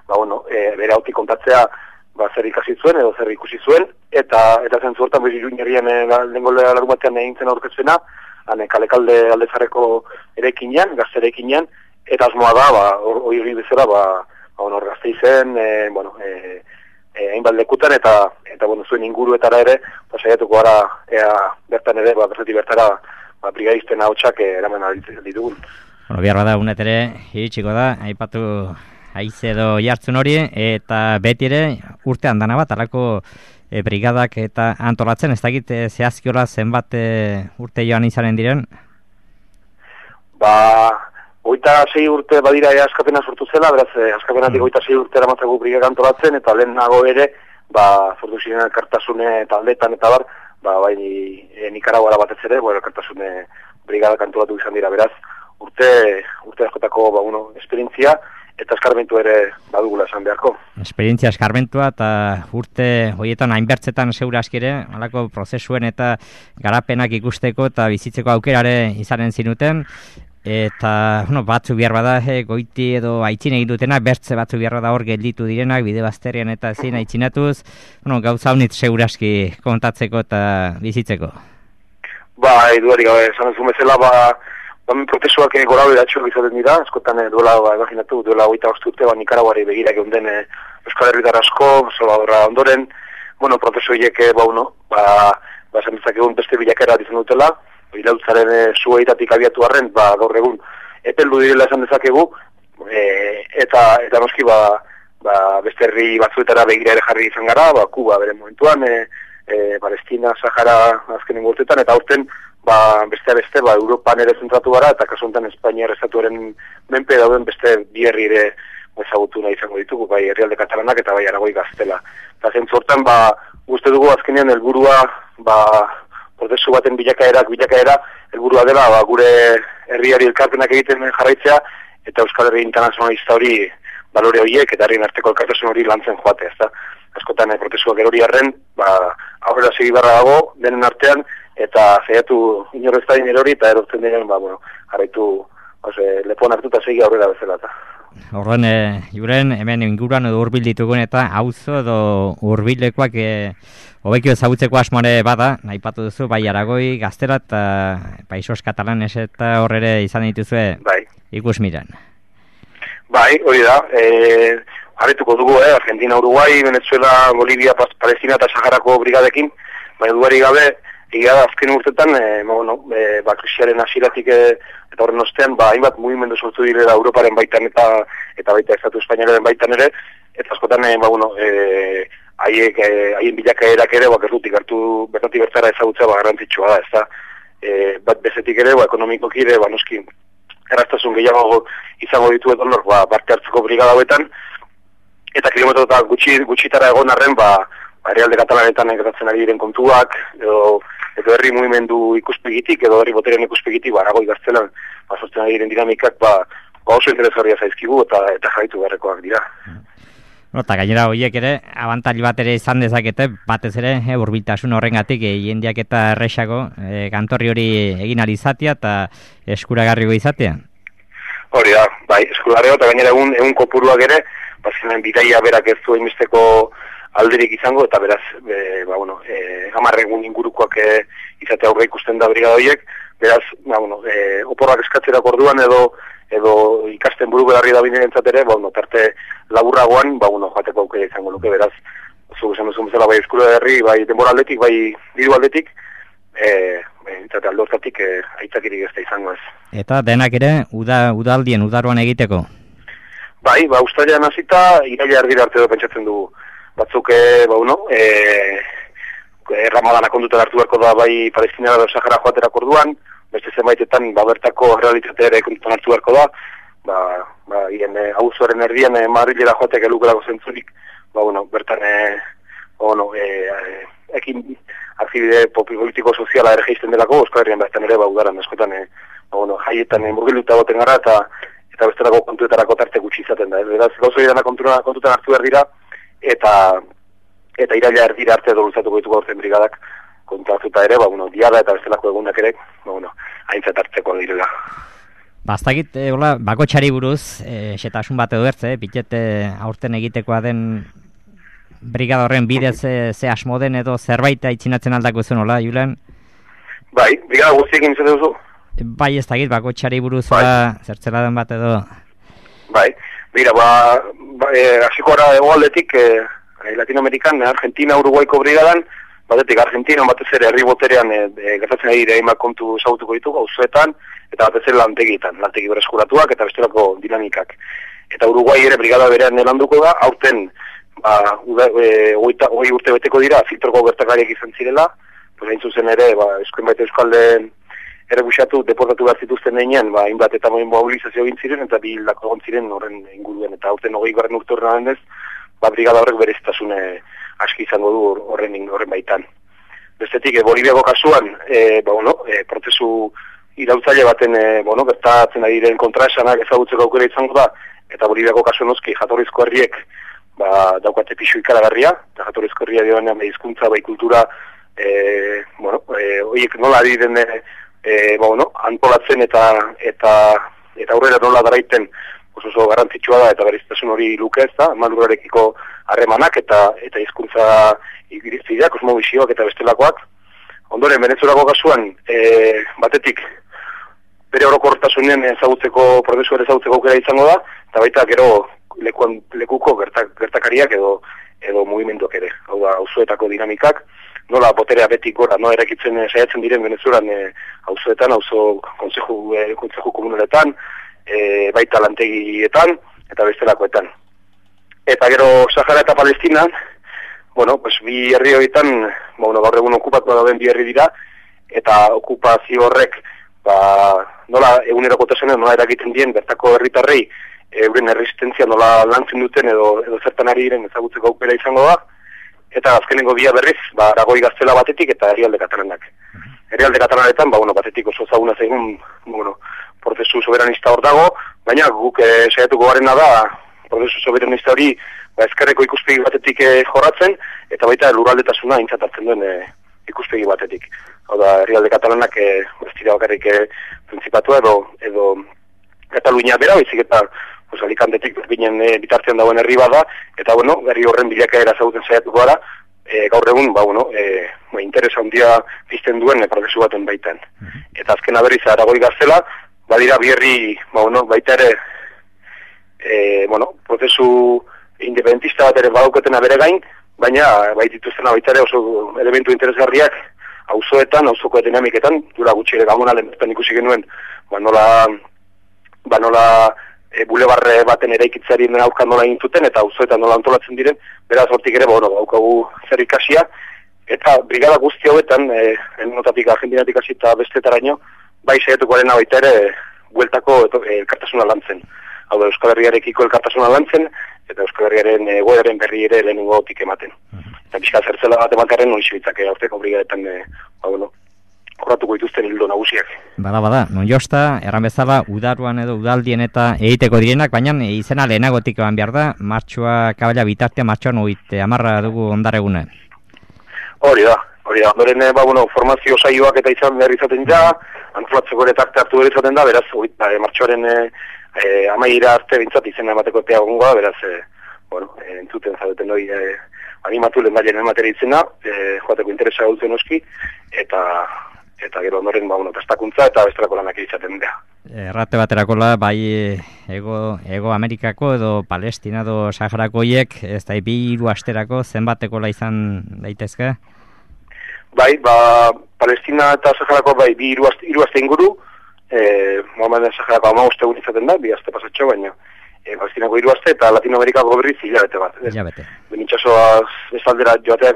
bere hautik kontatzea zer ikasi zuen edo zer ikusi zuen, eta zentzu hortan Iruñan herrian lehengo larun batean egin zen aurkezpena, kalekalde aldezarreko erekinean, gazte erekinean, eta asmoa da, hori bezala, Gasteizen, hainbat lekutan, eta zuen inguruetara ere, saiatuko gara, bertan ere, bertatik bertara, brigadisten ahotsak eraman ditugun. Bueno, behar bada unet ere, iritsiko da, aipatu haize edo jartzun hori, eta beti ere urtean dana bat, alako brigadak eta antolatzen, ez dakit zehazkiola zenbat urte joan izanen diren? 26 urte badira askapena sortu zela, beraz askapenatik 26 urte eramatzagu brigadak antolatzen, eta lehenago ere, sortu ziren elkartasune taldetan eta bar, bai Nikaraguara batez ere, elkartasune brigadak antolatu izan dira, beraz, urte askotako esperientzia, eta eskarmentu ere badugula esan beharko. Esperientzia eskarmentua eta urte horietan hainbertzetan zeure askire, alako prozesuen eta garapenak ikusteko eta bizitzeko aukerare izanen zinuten, eta batzuk behar bada goiti edo aitzin egin dutena, bertze batzuk behar bada hor gelditu direnak, bide bazterrian eta ezin aitzinatuz, gauza honit zeure aski kontatzeko eta bizitzeko. Eduari gabe, esan ez bezala, prozesuak gora beratxoak izaten dira, eskotan duela, imaginatu, duela 28 urte, Nikaraguari begira geunden Euskal Herritar asko, Salvadorra ondoren, prozesu horiek, esan dezakegun beste bilakera dizan dutela, irautzaren zueitatik abiatu arren, gaur egun, epeldu direla esan dezakegu, eta noski, beste herri batzuetara begira ere jarri izan gara, Kuba bere momentuan, Palestina, Sahara azkenen urteetan, eta aurten, beste Europan ere zentratu gara, eta kasu honetan Espainiar estatuaren menpe dauden beste bi herri ere ezagutu nahi izango ditugu, bai herrialde katalanak eta bai Aragoi Gaztela. Eta zentzu hortan, uste dugu azkenean helburua, prozesu baten bilakaera, helburua dela, gure herriari elkarpenak egiten jarraitzea, eta Euskal Herri internazionalista hori, balore horiek, eta herrien arteko elkartasun hori lantzen joate, ezta. Askotan prozesuak erori arren, aurrera segi barra dago, denen artean, eta zeiatu inorreztain erori, eta erortzen diren, jarraitu, lepoan hartu eta segi aurrera bezala. Horren, juren, hemen inguruan edo urbil ditugun eta auzo edo urbilekoak hobekio ezagutzeko asmoare bada, nahi patu duzu, bai Aragoi, Gaztela eta Paisos Katalanes eta horrere izan dituzue ikus miran. Hori da, harrituko dugu, Argentina, Uruguai, Venezuela, Bolivia, Palestina eta Saharako brigadekin, duari gabe, egia da azken urtetan, krisiaren hasieratik eta horren ostean, hainbat mugimendu sortu direla Europaren baitan eta baita Estatu Espainiaren baitan ere, eta askotan, haien bilakaerak ere, gertutik hartu bertatik bertara ezagutzea garrantzitsua da, ez da, bat bezetik ere, ekonomikoki ere, noski, erraztasun gehiago izango ditu edo hor, parte hartzeko brigada hauetan, eta kilometro eta gutxitara egon arren, herrialde katalanetan gertatzen ari diren kontuak, edo herri mugimendu ikuspegitik, edo herri boteren ikuspegitik, Aragoi Gaztelan, sortzen ari diren dinamikak, oso interesgarria zaizkigu, eta jarraitu beharrekoak dira. Eta gainera horiek ere, abantail bat ere izan dezakete, batez ere, hurbiltasun horrengatik, jendeak eta errexako, kantorri hori egin ahal izatea eta eskuragarriko izatea. Hori da, eskuragarriko eta gainera egun kopuruak ere, bazinen bidaia berak ez zuen misteko alderik izango, eta beraz, 10 egun ingurukoak izatea aurre ikusten da brigada horiek, beraz, oporrak eskatzerako orduan edo ikasten buru beharri da binerentzat ere, tarte laburragoan, joateko aukera izango luke, beraz, zu esan duzun bezala, bai eskuragarri, bai denbora aldetik, bai diru aldetik, alde hortatik aitzakirik ez da izango ez. Eta denak ere, udaldien, udaroan egiteko? Uztailean hasita, iraila erdira arte edo pentsatzen dugu. Batzuk, Ramadana kondutan hartu beharko da, bai Palestina edo Sahara joaterako orduan, beste zenbaitetan, bertako realitatea ere kondutan hartu beharko da, auzoaren erdian, Madrilera joatek elukelako zentzurik, bertan, ekin akzibide politiko-soziala ere geizten delako, Euskal Herrian bertan ere, udaran, eskotan, jaietan murgiluta goten gara, eta bestelako kontuetarako tarte gutxi izaten da. Beraz, gauzo dira kontutan hartu behar dira, eta iraila erdira arte edo luzatuko dituko orten brigadak kontratuta ere, diada eta bestelako egunak ere, haintzat hartzeko direla. Bastakit, bakotxari buruz, xetasun bat edo ertze, pitete aurten egitekoa den brigada horren bidez ze asmo den edo zerbait aitzinatzen aldako zuen, hola, Julen? Brigada guztiekin izate duzu? Bai, ez dakit, bakotxari buruz zertzela den bat edo... Hasiko gara egoaldetik, Latinoamerikan, Argentina, Uruguaiko brigadan, batetik Argentina, batez ere herri boterean gertatzen ari dira hainbat kontu ezagutuko ditugu, auzoetan, eta batez ere lantegi berreskuratuak eta bestelako dinamikak. Eta Uruguai ere brigada berean landuko da, aurten, 20 urte beteko dira, filtroko gertakariak izan zirela, hain zuzen ere, Euskalden errebusatu, deportatu behar zituzten denean, hainbat eta mobilizazio egin ziren, eta bi hildako egon ziren horren inguruen, eta aurten 20. urte horren handez, brigada horrek berezitasune aski izango du horren baitan. Bestetik, Boliviako kasuan, prozesu irautzaile baten, gertatzen ari diren kontraesanak ezagutzeko aukera izango da, eta Boliviako kasuan noski jatorrizko herriek daukate pixu ikaragarria, eta jatorrizko herria dioanean hizkuntza, kultura, horiek nola ari den antolatzen eta aurrera nola daraiten oso garrantzitsua da, eta bereiztasun hori luke ez da, malurarekiko harremanak eta hizkuntza irizpideak, kosmobisioak eta bestelakoak. Ondoren, Venezuelako kasuan, batetik, bere orokortasunen prozesu ere ezagutzeko aukera izango da, eta baita gero lekuko gertakariak edo mugimenduak ere. Hau da, auzoetako dinamikak, nola boterea betik gora, erakitzen saiatzen diren Venezuelan auzoetan, auzo kontzeju komunaletan, baita lantegietan eta bestelakoetan. Eta gero Sahara eta Palestinan, bi herri horietan, gaur egun okupatu dauden bi herri dira, eta okupazio horrek, nola egunerokotasunean nola erakiten dien bertako herritarrei euren erresistentzia nola lantzen duten edo zertan ari diren ezagutzeko aukera izango da, eta azkenengo bia berriz, Aragoi Gaztela batetik eta herrialde katalanak. Herrialde katalanetan, batetik oso ezaguna zaigun, prozesu soberanista hor dago, baina guk saiatuko garena da, prozesu soberanista hori ezkerreko ikuspegi batetik jorratzen, eta baita lurraldetasuna aintzat hartzen duen ikuspegi batetik. Hau da, herrialde katalanak ez dira bakarrik printzipatu edo Katalunia bera, baizik eta Alicantetik berbinen bitartean dagoen herri bada, eta herri horren bilakaera ezagutzen saiatuko gara, gaur egun, interesa handia pizten duen prozesu baten baitan. Eta azkena berriz Aragoi Gaztela, badira bi herri, baita ere, prozesu independentista bat ere badauketena bere gain, baina baitituztena baita ere oso elementu interesgarriak auzoetan, auzoko dinamiketan, dura gutxi ere gamonalen bertan ikusi genuen, nola bulebarre baten eraikitzaren aurka nola egintuten, eta auzoetan nola antolatzen diren, beraz hortik ere, daukagu zer ikasia, eta brigada guzti hauetan, enotatik Argentinatik hasi eta bestetaraino, bai saiatuko arena baita ere, bueltako elkartasuna lantzen. Hau da, Euskal Herriarekiko elkartasuna lantzen, eta Euskal Herriaren egoeraren berri ere lehenengotik ematen. Eta pixka zertzela bat ematearen hori xibitzak aurteko brigadetan, horratuko dituzten hildo nagusiak. Bada, non josta, erran bezala, udaruan edo udaldien eta egiteko direnak, baina izena lehenagotik eban behar da, martxoa kabela bitartea, martxoan 30 dugu ondaregune. Hori da. Ondoren, formazio saioak eta izan behar izaten da, antolatzeko ere tarte hartu behar izaten da, beraz, martxoaren amaira arte bintzat izena emateko epea gongoa, beraz, entzuten zaudeten hori animatu lehen dailen ematera izena, joateko interesa gautzen oski, eta gero ondoren, prestakuntza eta bestelako lanak izaten da. Errate baterakola, bai Ego Amerikako edo Palestina edo Saharakoiek, ez da, 2 asterako zenbatekola izan daitezke? Bai, Palestina eta Saharako bai, 2 aste inguru, Mohamed Saharako 15 egun izaten da, 2 aste pasatxo, baina Palestinako 3 aste eta Latinoamerikako berriz hilabete bat. Hilabete. Benitxasoa bezaldera joateak,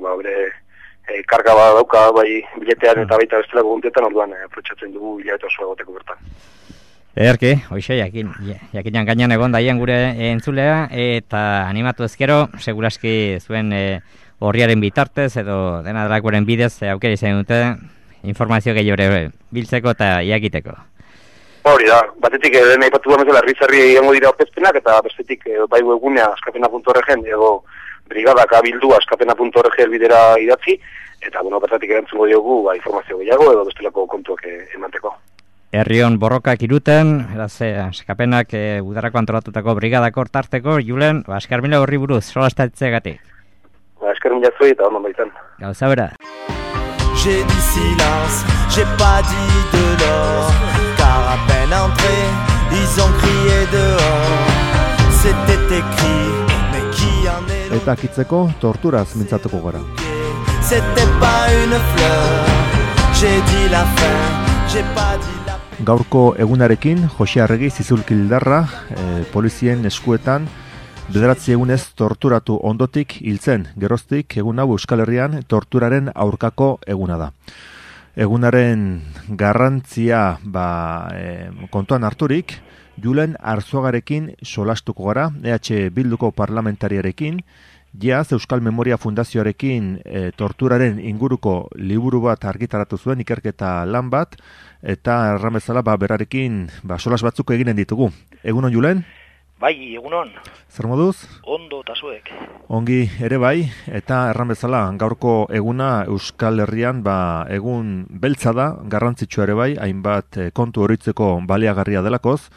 karga bat dauka, bai, biletean eta baita bestelako guntetan, orduan aprotxatzen dugu hilabete oso egoteko bertan. Ederki, hoxe, jakinan gainan egon daien gure entzulea, eta animatu ezkero, seguraski zuen horriaren bitartez, edo dena delakoren bidez, aukera izan dute, informazio gehiago biltzeko eta iakiteko. Hori da, batetik den aipatu da mesela herri egongo dira aurkezpenak, eta bestetik bai webgunea askapena.org edo brigadak abildu askapena.org elbidera idatzi, eta bertatik erantzungo diogu informazio gehiago edo bestelako kontuak emanteko. Herrion borrokak iruten, askapenak udarako antolatutako brigadako tarteko, Julen, askar mila horri buruz, solastatzeagatik. Askar mila zuei eta ondo baitan. Gauza bera. J'ai dit silence, j'ai pas dit de l'or, car à peine entré, ils ont crié dehors. C'était écrit, mais qui en est Eta akitzeko torturaz mintzatuko gara. c'était pas une fleur. J'ai dit la fin, j'ai pas dit la... Gaurko egunarekin, Jose Arregi Zizulkildarra, polizien eskuetan, 9 egunez torturatu ondotik hiltzen, geroztik egun hau Euskal Herrian torturaren aurkako eguna da. Egunaren garrantzia kontuan harturik, Julen Arzuagarekin solastuko gara, EH Bilduko parlamentariarekin, Jaz Euskal Memoria Fundazioarekin torturaren inguruko liburu bat argitaratu zuen, ikerketa lan bat, eta erran bezala berarekin solas batzuk eginen ditugu. Egunon, Julen? Bai, egunon. Zer moduz? Ondo eta zuek. Ongi ere bai, eta erran bezala gaurko eguna Euskal Herrian egun beltza da, garrantzitsua ere bai, hainbat kontu horitzeko baliagarria delakoz.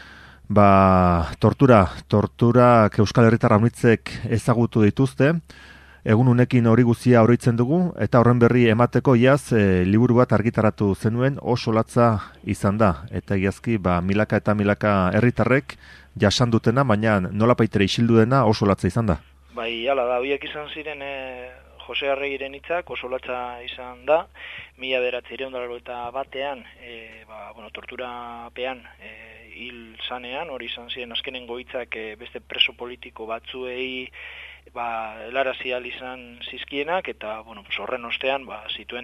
Torturak Euskal Herritar haunitzek ezagutu dituzte, egun unekin hori guzia oroitzen dugu, eta horren berri emateko iaz liburu bat argitaratu zenuen oso latza izan da, eta iazki milaka eta milaka herritarrek jasan dutena, baina nolapaitere isildu dena oso latza izan da. Bai, hala da, horiek izan ziren Jose Arregiren hitzak oso latza izan da, 1991 torturapean hil zanean, hori izan ziren azkenengo hitzak beste preso politiko batzuei helarazi ahal izan zizkienak, eta horren ostean zituen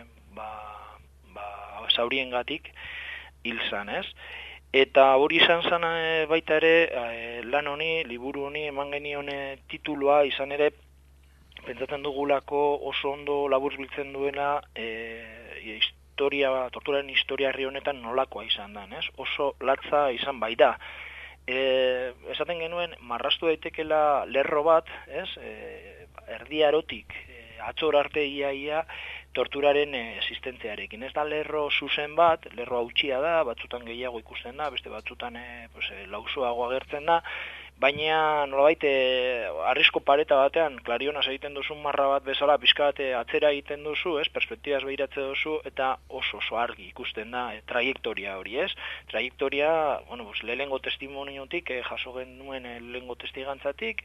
zauriengatik hil zan, ez? Eta hori izan zen baita ere lan honi, liburu honi eman genion titulua izan ere pentsatzen dugulako oso ondo laburbiltzen duena torturaren historiarri honetan nolakoa izan da, ez? Oso latza izan bai da. Esaten genuen marrastu daitekela lerro bat, ez? Erdi Arotik atzor arte iaia torturaren existentziarekin. Ez da lerro zuzen bat, lerro hautsia da, batzutan gehiago ikusten da, beste batzutan lausoago agertzen da, baina nolabait arrisko pareta batean klarionaz egiten duzu marra bat bezala pixka bat atzera egiten duzu, ez, perspektibaz behiratze duzu, eta oso argi ikusten da trajektoria hori, ez? Trajektoria, lehengo testimoniotik, jaso genuen lehengo testigantzatik,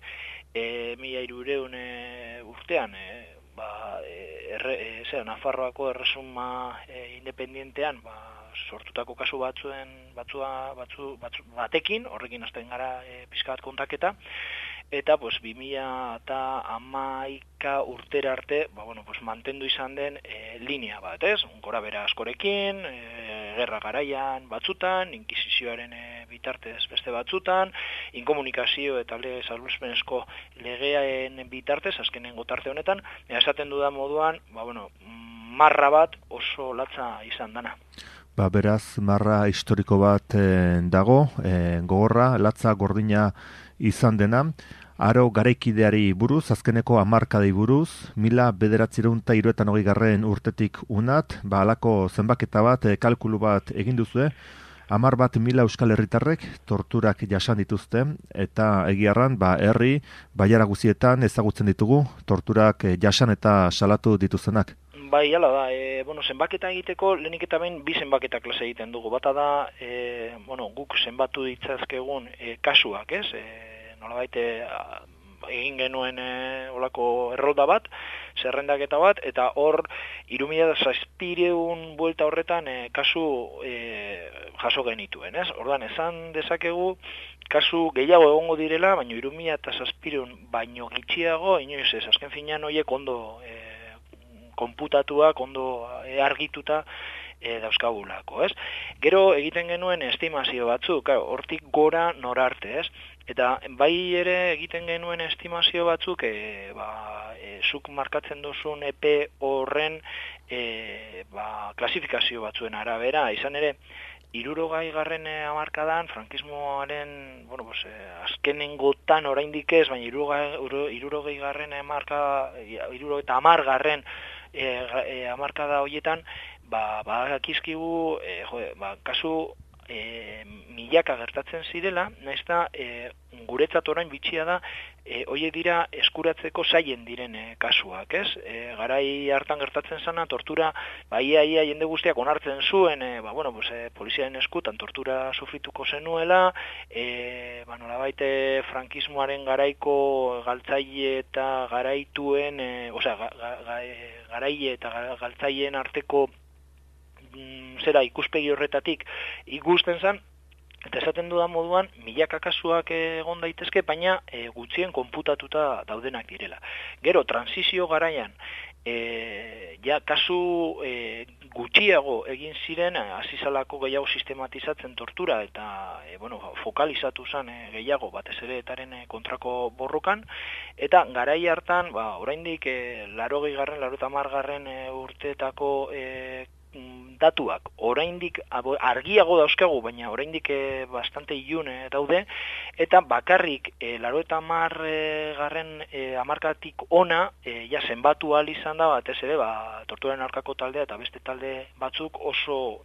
1300 urtean, Nafarroako erresuma independientean sortutako kasu batekin, horrekin hasten gara pixka bat kontaketa, eta 2011 urtera arte mantendu izan den linea bat, ez? Gora bera askorekin, gerra garaian batzutan, inkisizioaren bitartez beste batzutan, inkomunikazio eta lege salbuespenezko legeaen bitartez, azkenengo tarte honetan, esaten dudan moduan, marra bat oso latza izan dana. Beraz, marra historiko bat dago, gogorra, latza gordina izan dena, aro garaikideari buruz, azkeneko hamarkadei buruz, 1923 urtetik unat, halako zenbaketa bat, kalkulu bat egin duzue, 10.000 Euskal Herritarrek torturak jasan dituzte, eta egiarran, herri, baiara guzietan ezagutzen ditugu, torturak jasan eta salatu dituztenak. Bai, hala da, zenbaketa egiteko, lehenik eta behin bi zenbaketa klase egiten dugu. Bata da, guk zenbatu ditzazkegun kasuak, ez? Nolabait egin genuen olako errolda bat, zerrendaketa bat, eta hor 3.600 buelta horretan kasu jaso genituen, ez? Ordan esan dezakegu kasu gehiago egongo direla, baina 3.600 baino gitxiago, inoiz ez, azken finean horiek ondo konputatuak, ondo argituta dauzkagulako, ez? Gero egiten genuen estimazio batzuk, hortik gora norarte, ez? Eta bai ere egiten genuen estimazio batzuk, zuk markatzen duzun EP horren klasifikazio batzuen arabera, izan ere, 60. hamarkadan, frankismoaren, azkenengotan oraindik ez, baina 60. hamarkada horietan, kasu milaka gertatzen zirela, nahiz eta guretzat orain bitxia da, hoiek dira eskuratzeko zaien diren kasuak, ez? Garai hartan gertatzen zana, tortura, ia jende guztiak onartzen zuen, poliziaren eskutan tortura sufrituko zenuela, nolabait frankismoaren garaiko galtzaile eta garaituen, garaile eta galtzaileen arteko ikuspegi horretatik ikusten zen, eta esaten dudan moduan, milaka kasuak egon daitezke, baina gutxien konputatuta daudenak direla. Gero, transizio garaian, kasu gutxiago egin ziren, azizalako gehiago sistematizatzen tortura, eta fokalizatu zen gehiago, batez ere etaren kontrako borrokan, eta garai hartan, oraindik 80-garren urteetako datuak oraindik argiago dauzkagu, baina oraindik bastante ilun daude, eta bakarrik 80-garren hamarkatik ona zenbatu ahal izan da, batez ere torturaren aurkako taldea eta beste talde batzuk oso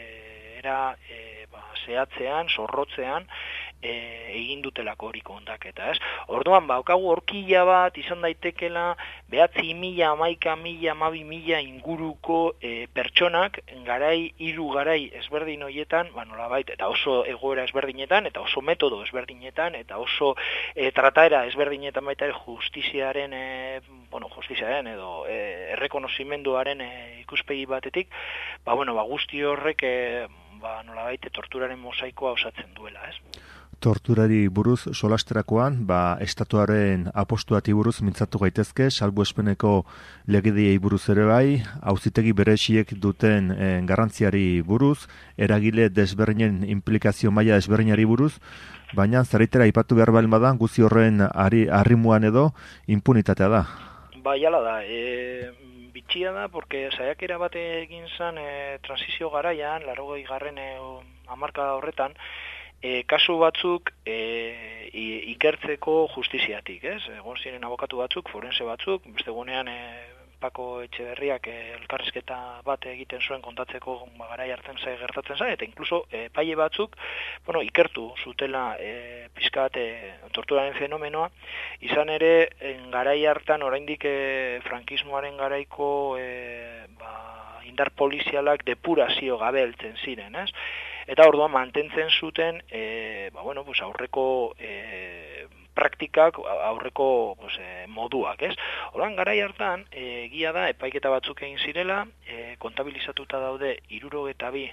zehatzean, zorrotzean egin dutelako hori kontaketa, ez? Orduan, okagu horkila bat izan daitekela 9.000, 11.000, 12.000 inguruko pertsonak hiru garai ezberdin horietan, nolabait, eta oso egoera ezberdinetan, eta oso metodo ezberdinetan, eta oso trataera ezberdinetan baita justiziaren edo errekonozimenduaren ikuspegi batetik, guzti horrek nolabait torturaren mosaikoa osatzen duela, ez? Torturari buruz solasterakoan, estatuaren apostuati buruz mintzatu gaitezke, salbuespeneko legediei buruz ere bai, auzitegi beresiek duten garrantziari buruz, eragile desberdinen implikazio maila desberdinari buruz, baina zaritera aipatu behar balen badan, guzi horren arrimuan edo impunitatea da. Jala da, bitxia da, porque saiakera bat egin zen transizio garaian, 80-garren hamarkada horretan, kasu batzuk ikertzeko justiziatik, ez? Egon ziren abokatu batzuk, forense batzuk, beste gunean Pako Etxeberriak elkarrizketa bat egiten zuen kontatzeko garai hartzen gertatzen zai, eta inkluso epaile batzuk, ikertu zutela pizkat torturaren fenomenoa, izan ere garai hartan oraindik frankismoaren garaiko indar polizialak depurazio gabe heltzen ziren, ez? Eta orduan mantentzen zuten aurreko praktikak, aurreko moduak, ez? Orduan garai hartan, egia da, epaiketa batzuk egin zirela, kontabilizatuta daude 62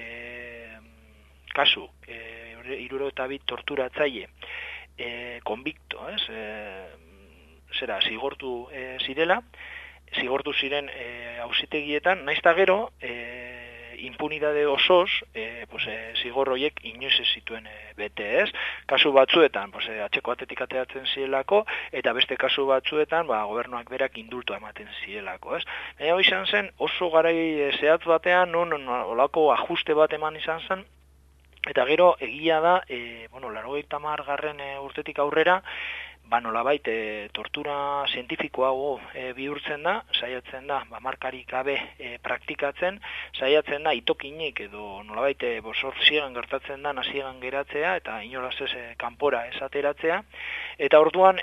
kasu, 62 torturatzaile konbikto, ez? Zigortu zirela, zigortu ziren auzitegietan, naiz eta gero, impunidade osoz, zigor horiek inoiz ez zituen bete, ez? Kasu batzuetan, atxeko atetik ateratzen zirelako, eta beste kasu batzuetan, gobernuak berak indultua ematen zirelako, ez? Hau izan zen, oso garai zehatz batean, olako ajuste bat eman izan zen, eta gero egia da, 80-garren urtetik aurrera, nolabait tortura zientifikoago bihurtzen da, saiatzen da, markarik gabe praktikatzen, saiatzen da itokinik edo nolabait ziegan gertatzen da, naziegan geratzea, eta inolaz ez kanpora ez ateratzea, eta orduan,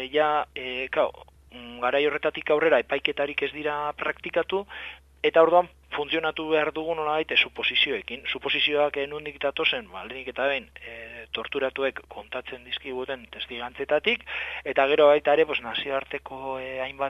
garai horretatik aurrera epaiketarik ez dira praktikatu, eta orduan funtzionatu behar dugu nolabait suposizioekin. Suposizioak nondik datozen, lehenik eta behin torturatuek kontatzen dizkiguten testigantzetatik, eta gero baita ere nazioarteko hainbat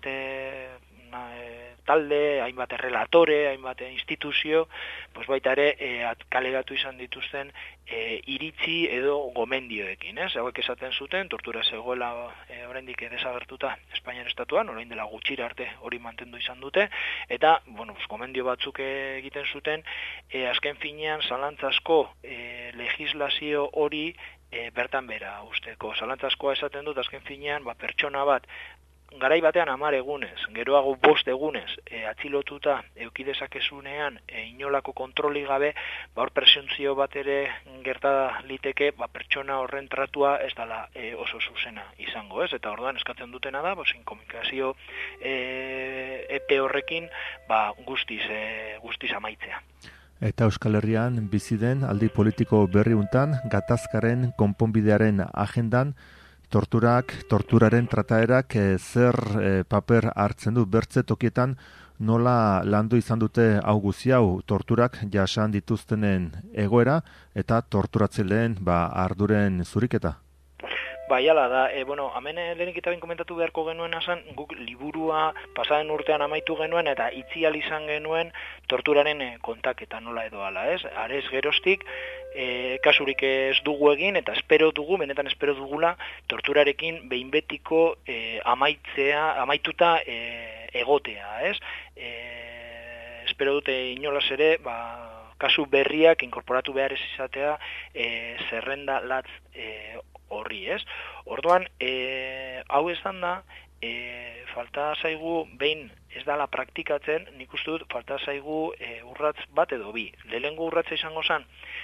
talde, hainbat relatore, hainbat instituzio, baita ere kaleratu izan dituzten iritzi edo gomendioekin, ez? Hauek esaten zuten, tortura zegoela oraindik desagertuta Espainiar estatuan, orain dela gutxira arte hori mantendu izan dute, eta, gomendio batzuk egiten zuten, azken finean zalantzasko legislazio hori bertan bera usteko. Zalantzaskoa esaten dut, azken finean, pertsona bat, garai batean 10 egunez, geroago 5 egunez, atxilotuta eukidezakezunean, inolako kontroli gabe, hor presuntzio bat ere gerta liteke, pertsona horren tratua ez dela oso zuzena izango, ez? Eta orduan eskatzen dutena da, inkomunikazio epe horrekin, guztiz amaitzea. Eta Euskal Herrian bizi den aldi politiko berri untan, gatazkaren konponbidearen agendan, torturaren trataerak zer paper hartzen du bertze tokietan, nola landu izan dute hau guzi hau torturak jasan dituztenen egoera eta torturatzaileen arduren zuriketa? Bai, ala da, hemen lehenik eta ben komentatu beharko genuen esan, guk liburua pasaden urtean amaitu genuen eta itzial izan genuen torturaren kontaketa nola edo ala, ez? Arez geroztik, kasurik ez dugu egin eta benetan espero dugula torturarekin behin betiko amaituta egotea, ez? Espero dute inolaz ere, kasu berriak inkorporatu behar ez izatea zerrenda latz horri, ez? Orduan, hau esan da, falta zaigu, behin ez dala praktikatzen, nik uste dut, falta zaigu urratz bat edo bi. Lehenengo urratza izango zen,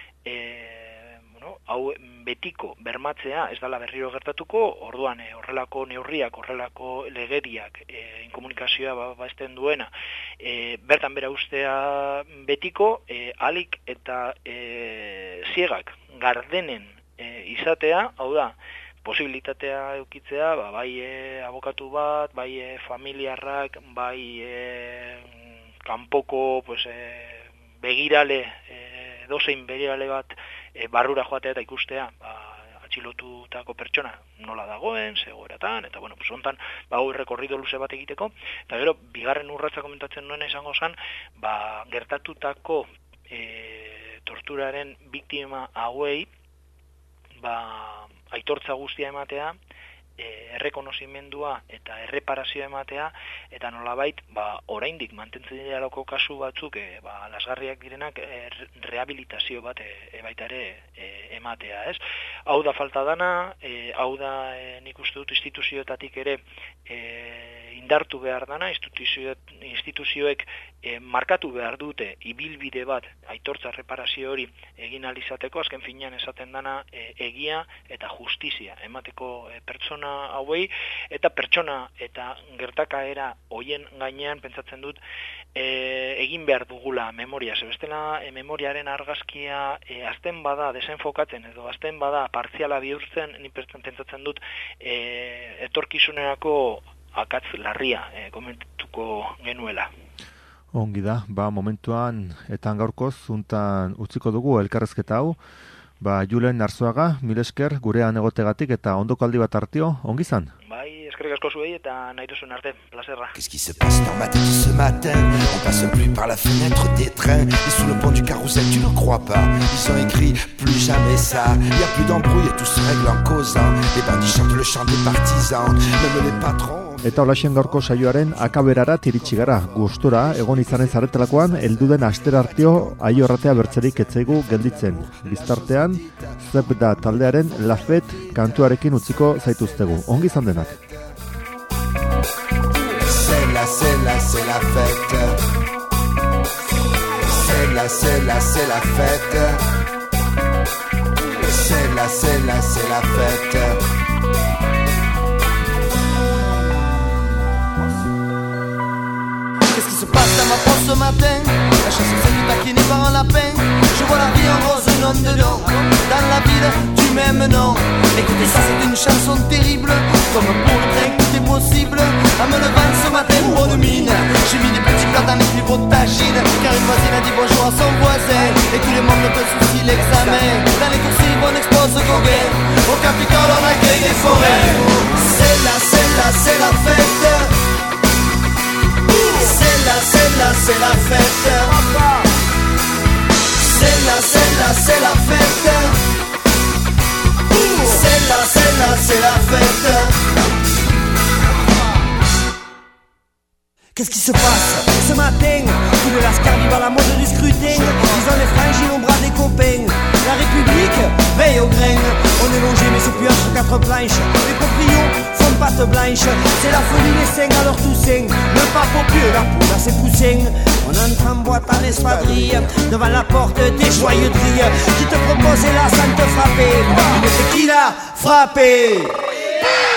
hau betiko bermatzea ez dala berriro gertatuko, orduan horrelako neurriak, horrelako legediak, inkomunikazioa baesten duena, bertan bera ustea betiko, alik eta ziegak gardenen izatea, hau da, posibilitatea eukitzea, bai abokatu bat, bai familiarrak, bai kanpoko begirale, dozein begirale bat barrura joatea eta ikustea, atxilotutako pertsona nola dagoen, zegoeratan, eta hontan, rekorrido luze bat egiteko, eta gero, bigarren urratza komentatzen nuen izango zen, gertatutako torturaren biktima hauei, aitortza guztia ematea, errekonozimendua eta erreparazioa ematea, eta nolabait, oraindik mantentzen direlako kasu batzuk, lasgarriak direnak, rehabilitazio bat baita ere ematea, ez? Hau da falta dana, hau da nik uste dut instituzioetatik ere indartu behar dana, instituzioek markatu behar dute ibilbide bat aitortza reparazio hori egin alizateko, azken finean esaten dana egia eta justizia emateko pertsona hauei, eta pertsona eta gertakaera hoien gainean pentsatzen dut egin behar dugula memoria, zebestela memoriaren argazkia azten bada desenfokatzen edo azten bada partziala bihurtzen, ni pentsatzen dut etorkizunerako akatz larria komentuko genuela. Ongi da, momentuan eta gaurkoz zuntan utziko dugu elkarrezketa hau, Julen Arzuaga, mil esker gurean egotegatik eta ondoko aldi bat hartio, ongi zan? Bai, eskerrik asko zuei eta nahi duzun arte, plazerra. Qu'est-ce qui se passe dans ma tête ce matin? On passe plus par la fenêtre des trains et sous le pont du carrousel, tu ne crois pas? Ils ont écrit plus jamais ça. Il n'y a plus d'embrouille et tout se règle en causant. Les bandits chantent le chant des partisans, même les patrons. Eta holaxen gaurko saioaren akaberara iritsi gara. Gustura egon izanen zaretelakoan helduden asterartio aiorratea bertzerik etzaigu gelditzen. Biztartean, zep da taldearen Lafet kantuarekin utziko zaituztegu. Ongi izan denak. C'est la fête. C'est la fête. C'est la fête. Qu'est-ce qui se passe dans ma poche ce matin? La chanson s'est vite taquinée par un lapin. Je vois la vie en rose, un homme dedans. Dans la ville du même nom. Écoutez ça, c'est une chanson terrible. Comme pour le train, tout est possible. En me levant ce matin, bonne mine. J'ai mis des petits plats dans les plus beaux tagines. Car une voisine a dit bonjour à son voisin. Et tout le monde ne peut soucier l'examen. Dans les coursives, on expose Gauguin. Au Capitole, on accueille des forêts. C'est la fête. C'est la fête. C'est la fête. C'est la fête. Qu'est-ce qui se passe ce matin? Tous les lascars vivent à la mode du scrutin. Ils ont les franges, au bras des copains. La République veille au grain. On est longé mais c'est plus entre quatre planches. Les proprios font patte blanche. C'est la folie les seins à leur toussaint. Le pape au pieu, la poule à ses poussins. On entre en boîte à l'espadrille. Devant la porte des joyeuteries qui te proposent hélas sans te frapper. Une tequila frappée.